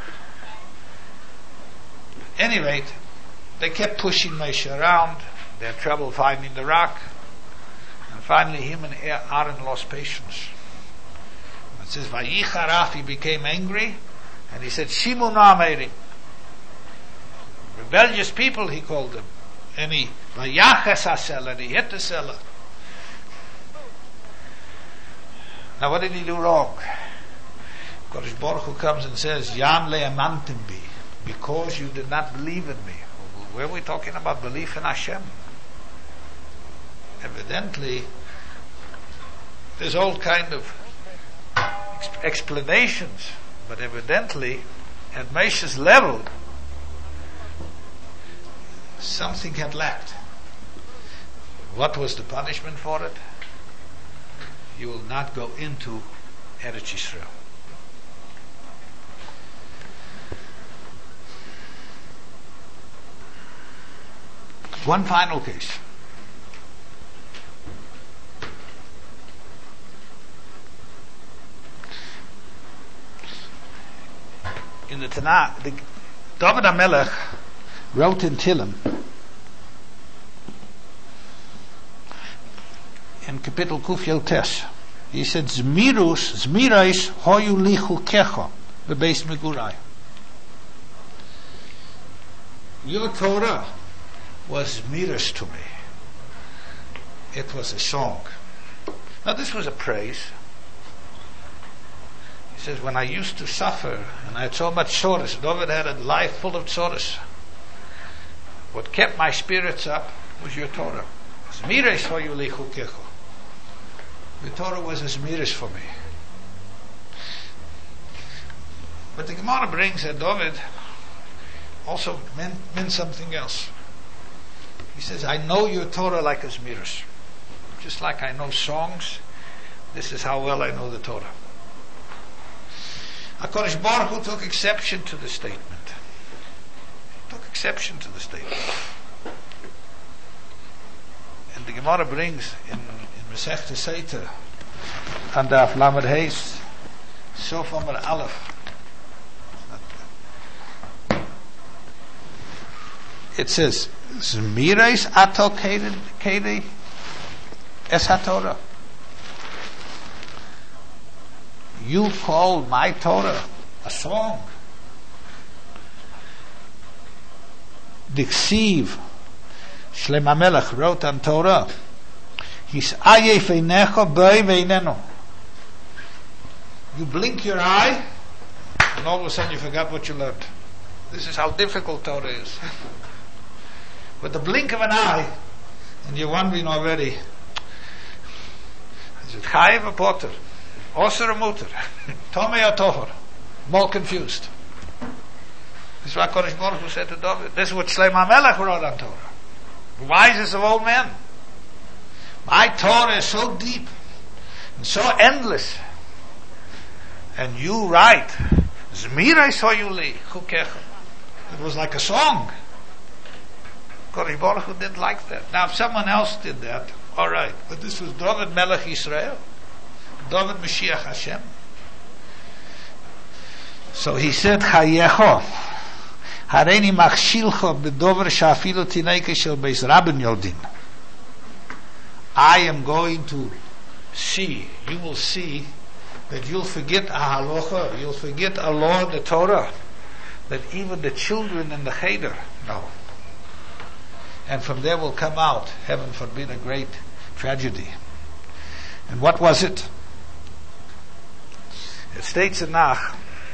At any rate, they kept pushing Moshe around. They had trouble finding the rock. And finally him and Aaron lost patience. It says, Vayicharav, he became angry, and he said, Shimu Na'ameri. Rebellious people, he called them. And he, Vayachas HaSela, and he hit the cellar. Now what did he do wrong? Kodesh Baruch Hu comes and says, Yam le'amantim bi, because you did not believe in me. Where are we talking about belief in Hashem? Evidently, there's all kind of explanations, but evidently, at Moshe's level, something had lacked. What was the punishment for it? You will not go into Eretz Yisrael. One final case. In the Tanakh, David HaMelech wrote in Tehillim, in Kapitel Kuf Yotes, he said, Zmirais hoyu li chukecha bebeis megurai. Your Torah was zmiras to me. It was a song. Now this was a praise. He says, when I used to suffer and I had so much tzoros, David had a life full of tzoros. What kept my spirits up was your Torah. Zmiras hoyu li chukecha. The Torah was a zmiras for me. But the Gemara brings that David also meant something else. He says, I know your Torah like a zmiras. Just like I know songs, this is how well I know the Torah. HaKadosh Baruch Hu took exception to the statement. Took exception to the statement. And the Gemara brings in Masechta Seita, and Daf Lamed Heis, Sof Amar Aleph. It says, Zmirais ato kedi es HaTorah. You call my Torah a song. Diksiv Shlomo HaMelech wrote on Torah, His ayef einecha boi veineno. You blink your eye, and all of a sudden you forgot what you learned. This is how difficult Torah is. With the blink of an eye, and you're wondering already, is it chayiv or potter? Osir or mutter? Tomei or tohor? More confused. This is what Kodesh Baruch Hu said to David. This is what Shlomo HaMelech wrote on Torah. The wisest of all men. My Torah is so deep and so endless. And you write, Zmirais hoyu li chukecha. It was like a song. Kodesh Baruch Hu didn't like that. Now if someone else did that, alright. But this was David Melech Yisrael. David Mashiach Hashem. So he said, Chayecho. Hareini machshilcho bedover shafilu tineke shel beis rabin yodin. I am going to see, you will see, that you'll forget a halacha, you'll forget a law of the Torah, that even the children in the cheder know. And from there will come out, heaven forbid, a great tragedy. And what was it? It states in Nach,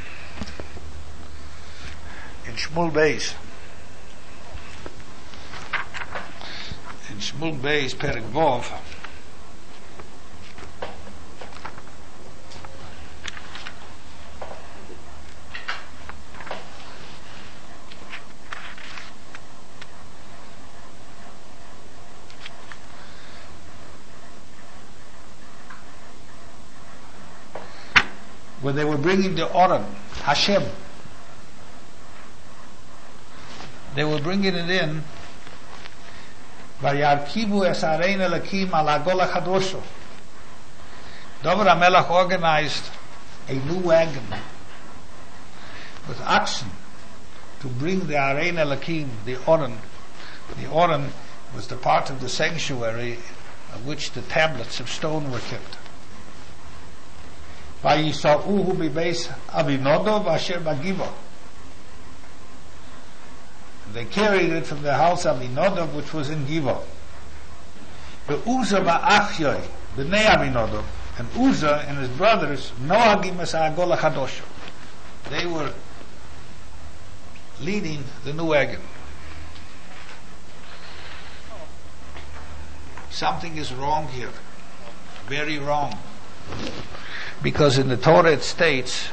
in Shmuel Beis, in Shmuel Beis, Perek Vov, when they were bringing the Oren, Hashem, they were bringing it in, Vayarkivu es arein elakim al agol hachadosho. David HaMelech organized a new wagon with oxen to bring the arein elakim, the Oren. The Oren was the part of the sanctuary of which the tablets of stone were kept. Vayisa'uhu bibeis Avinodov asher bagiva. They carried it from the house of Avinodov, which was in Giva. The Uza ba'achyoi, b'nei Avinodov, And Uzzah and his brothers, Noagim es ha'agol hachadosha. They were leading the new wagon. Something is wrong here. Very wrong. Because in the Torah it states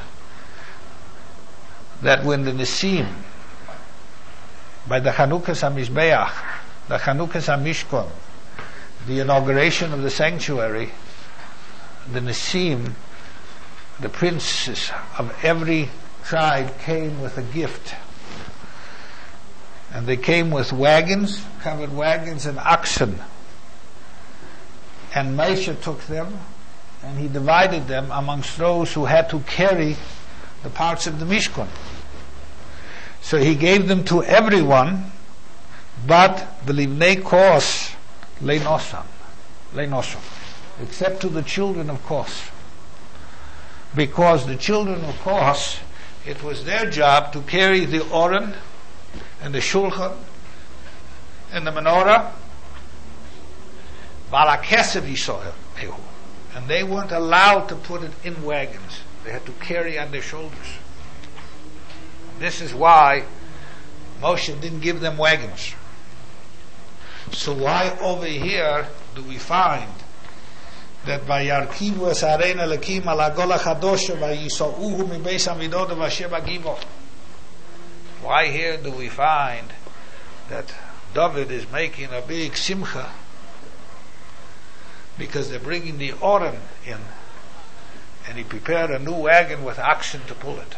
that when the Nisim, by the Chanukas HaMizbeach, the Chanukas HaMishkan, the inauguration of the sanctuary, the Nisim, the princes of every tribe came with a gift. And they came with wagons, covered wagons and oxen. And Moshe took them and he divided them amongst those who had to carry the parts of the Mishkan. So he gave them to everyone, but the Livnei Kos Leinosan, except to the children of Kos. Because the children of Kos, it was their job to carry the Oren and the Shulchan and the Menorah, Balakesev Yisrael, and they weren't allowed to put it in wagons. They had to carry on their shoulders. This is why Moshe didn't give them wagons. So why over here do we find that by Yarkivu es harein Elokim al hagol hachadosha vayisauhu mibeis hamidot v'asher b'givo? Why here do we find that David is making a big simcha? Because they're bringing the Oren in, and he prepared a new wagon with oxen to pull it.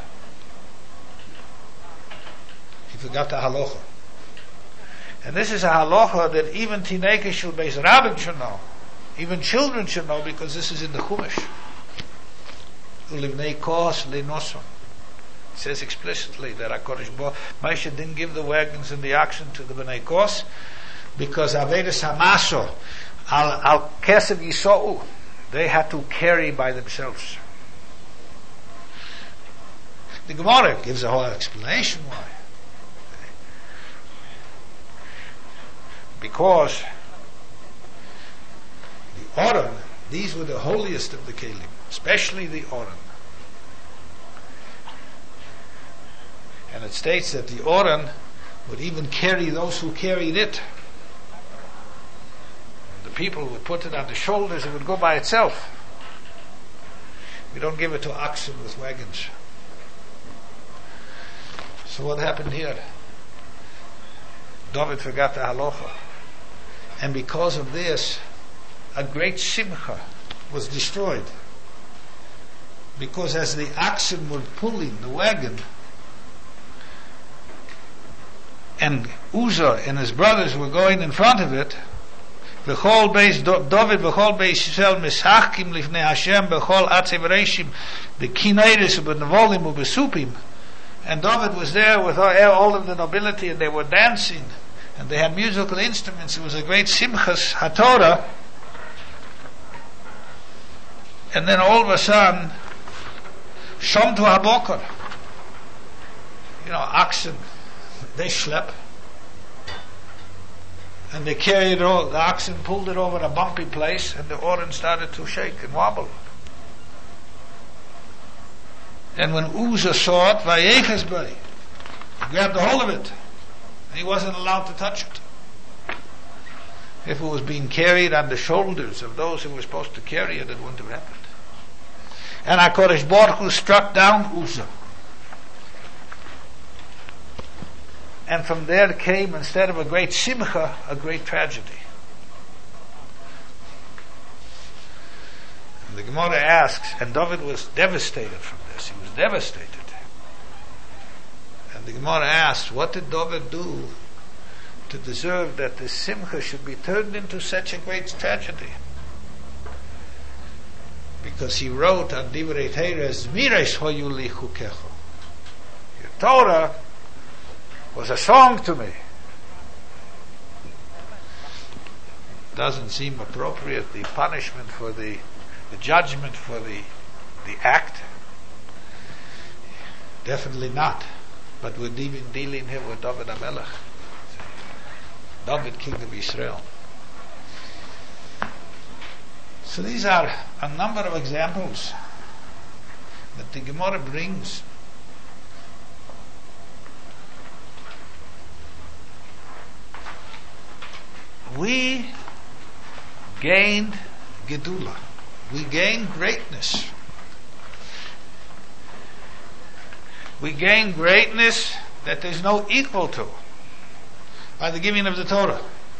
He forgot the halacha. And this is a halacha that even Tineke Shel Beis Rabbim should know. Even children should know, because this is in the Chumash. Ulivnei Kos Leinoson. It says explicitly that HaKadosh Baruch Moshe didn't give the wagons and the oxen to the Bnei Kos, because Avedas Hamaso Al Kesev Yisou, they had to carry by themselves. The Gemara gives a whole explanation why. Because the Oren, these were the holiest of the Kelim, especially the Oren. And it states that the Oren would even carry those who carried it. The people would put it on the shoulders, it would go by itself. We don't give it to oxen with wagons. So what happened here? David forgot the halacha. And because of this, a great simcha was destroyed. Because as the oxen were pulling the wagon, and Uzzah and his brothers were going in front of it, V'chol beis David v'chol beis Yisrael misachkim lifnei Hashem b'chol atzev reishim b'kineiris u'b'nevolim u'b'supim. And David was there with all of the nobility, and they were dancing, and they had musical instruments. It was a great simchas haTorah. And then all of a sudden, Shom to Habokar, oxen, they schlep, and they carried the oxen pulled it over a bumpy place, and the Oren started to shake and wobble. And when Uzzah saw it, Vayeches by, he grabbed a hold of it, and he wasn't allowed to touch it. If it was being carried on the shoulders of those who were supposed to carry it, it wouldn't have happened. And HaKadosh Baruch Hu struck down Uzzah. And from there came, instead of a great simcha, a great tragedy. And the Gemara asks, and David was devastated from this. He was devastated. And the Gemara asks, what did David do to deserve that the simcha should be turned into such a great tragedy? Because he wrote on Divrei Torah, Zmires hoyu li chukecho. Your Torah was a song to me. Doesn't seem appropriate, the punishment for the judgment for the act. Definitely not. But we're even dealing here with David HaMelech, David, king of Israel. So these are a number of examples that the Gemara brings. We gained Gedula. We gained greatness. We gained greatness that there's no equal to by the giving of the Torah.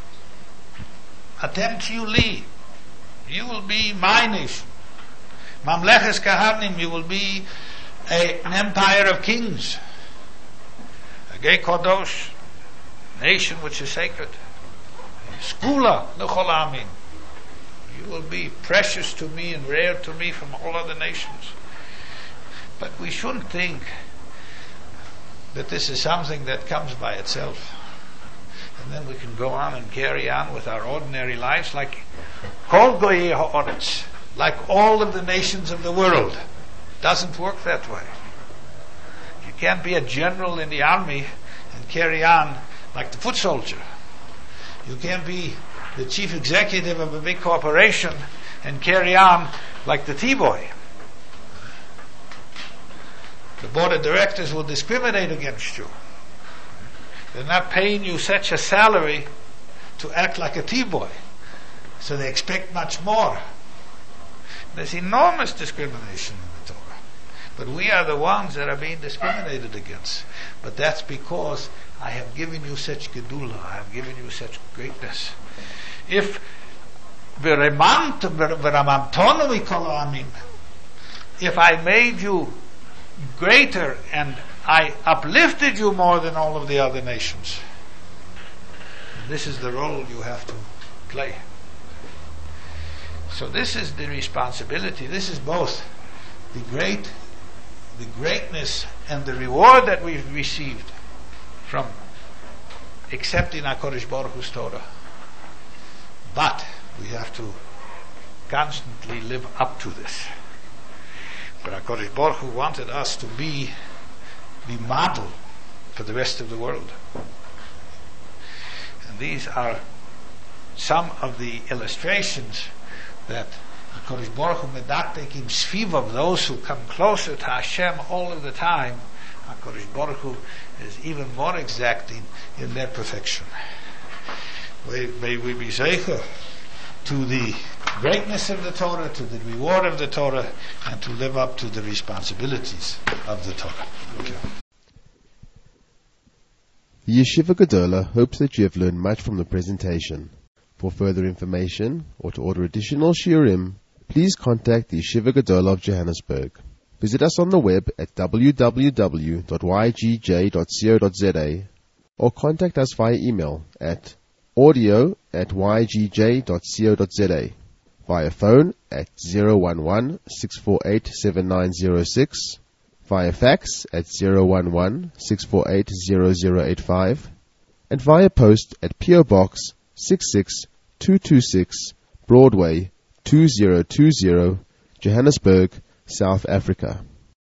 Atem tiyu li. You will be my nation. Mamleches Kahanim, you will be an empire of kings. A gay Kodosh, nation which is sacred. Skula l'chol amin. You will be precious to me and rare to me from all other nations. But we shouldn't think that this is something that comes by itself. And then we can go on and carry on with our ordinary lives like Kol Goyei Ha'oretz, like all of the nations of the world. Doesn't work that way. You can't be a general in the army and carry on like the foot soldier. You can't be the chief executive of a big corporation and carry on like the T-boy. The board of directors will discriminate against you. They're not paying you such a salary to act like a T-boy. So they expect much more. There's enormous discrimination in the Torah. But we are the ones that are being discriminated against. But that's because I have given you such gedula, I have given you such greatness. If if I made you greater and I uplifted you more than all of the other nations, this is the role you have to play. So this is the responsibility. This is both the greatness and the reward that we've received from accepting HaKadosh Baruch Hu's Torah. But we have to constantly live up to this. But HaKadosh Baruch Hu wanted us to be model for the rest of the world. And these are some of the illustrations that HaKadosh Baruch Hu medatekim sviv of those who come closer to Hashem all of the time. HaKadosh Baruch Hu is even more exacting in their perfection. May we be zeicher to the greatness of the Torah, to the reward of the Torah, and to live up to the responsibilities of the Torah. Okay. The Yeshiva Gedola hopes that you have learned much from the presentation. For further information or to order additional shiurim, please contact the Yeshiva Gedola of Johannesburg. Visit us on the web at www.ygj.co.za or contact us via email at audio@ygj.co.za, via phone at 011-648-7906, via fax at 011-648-0085, and via post at PO Box 66226 Broadway 2020, Johannesburg, South Africa.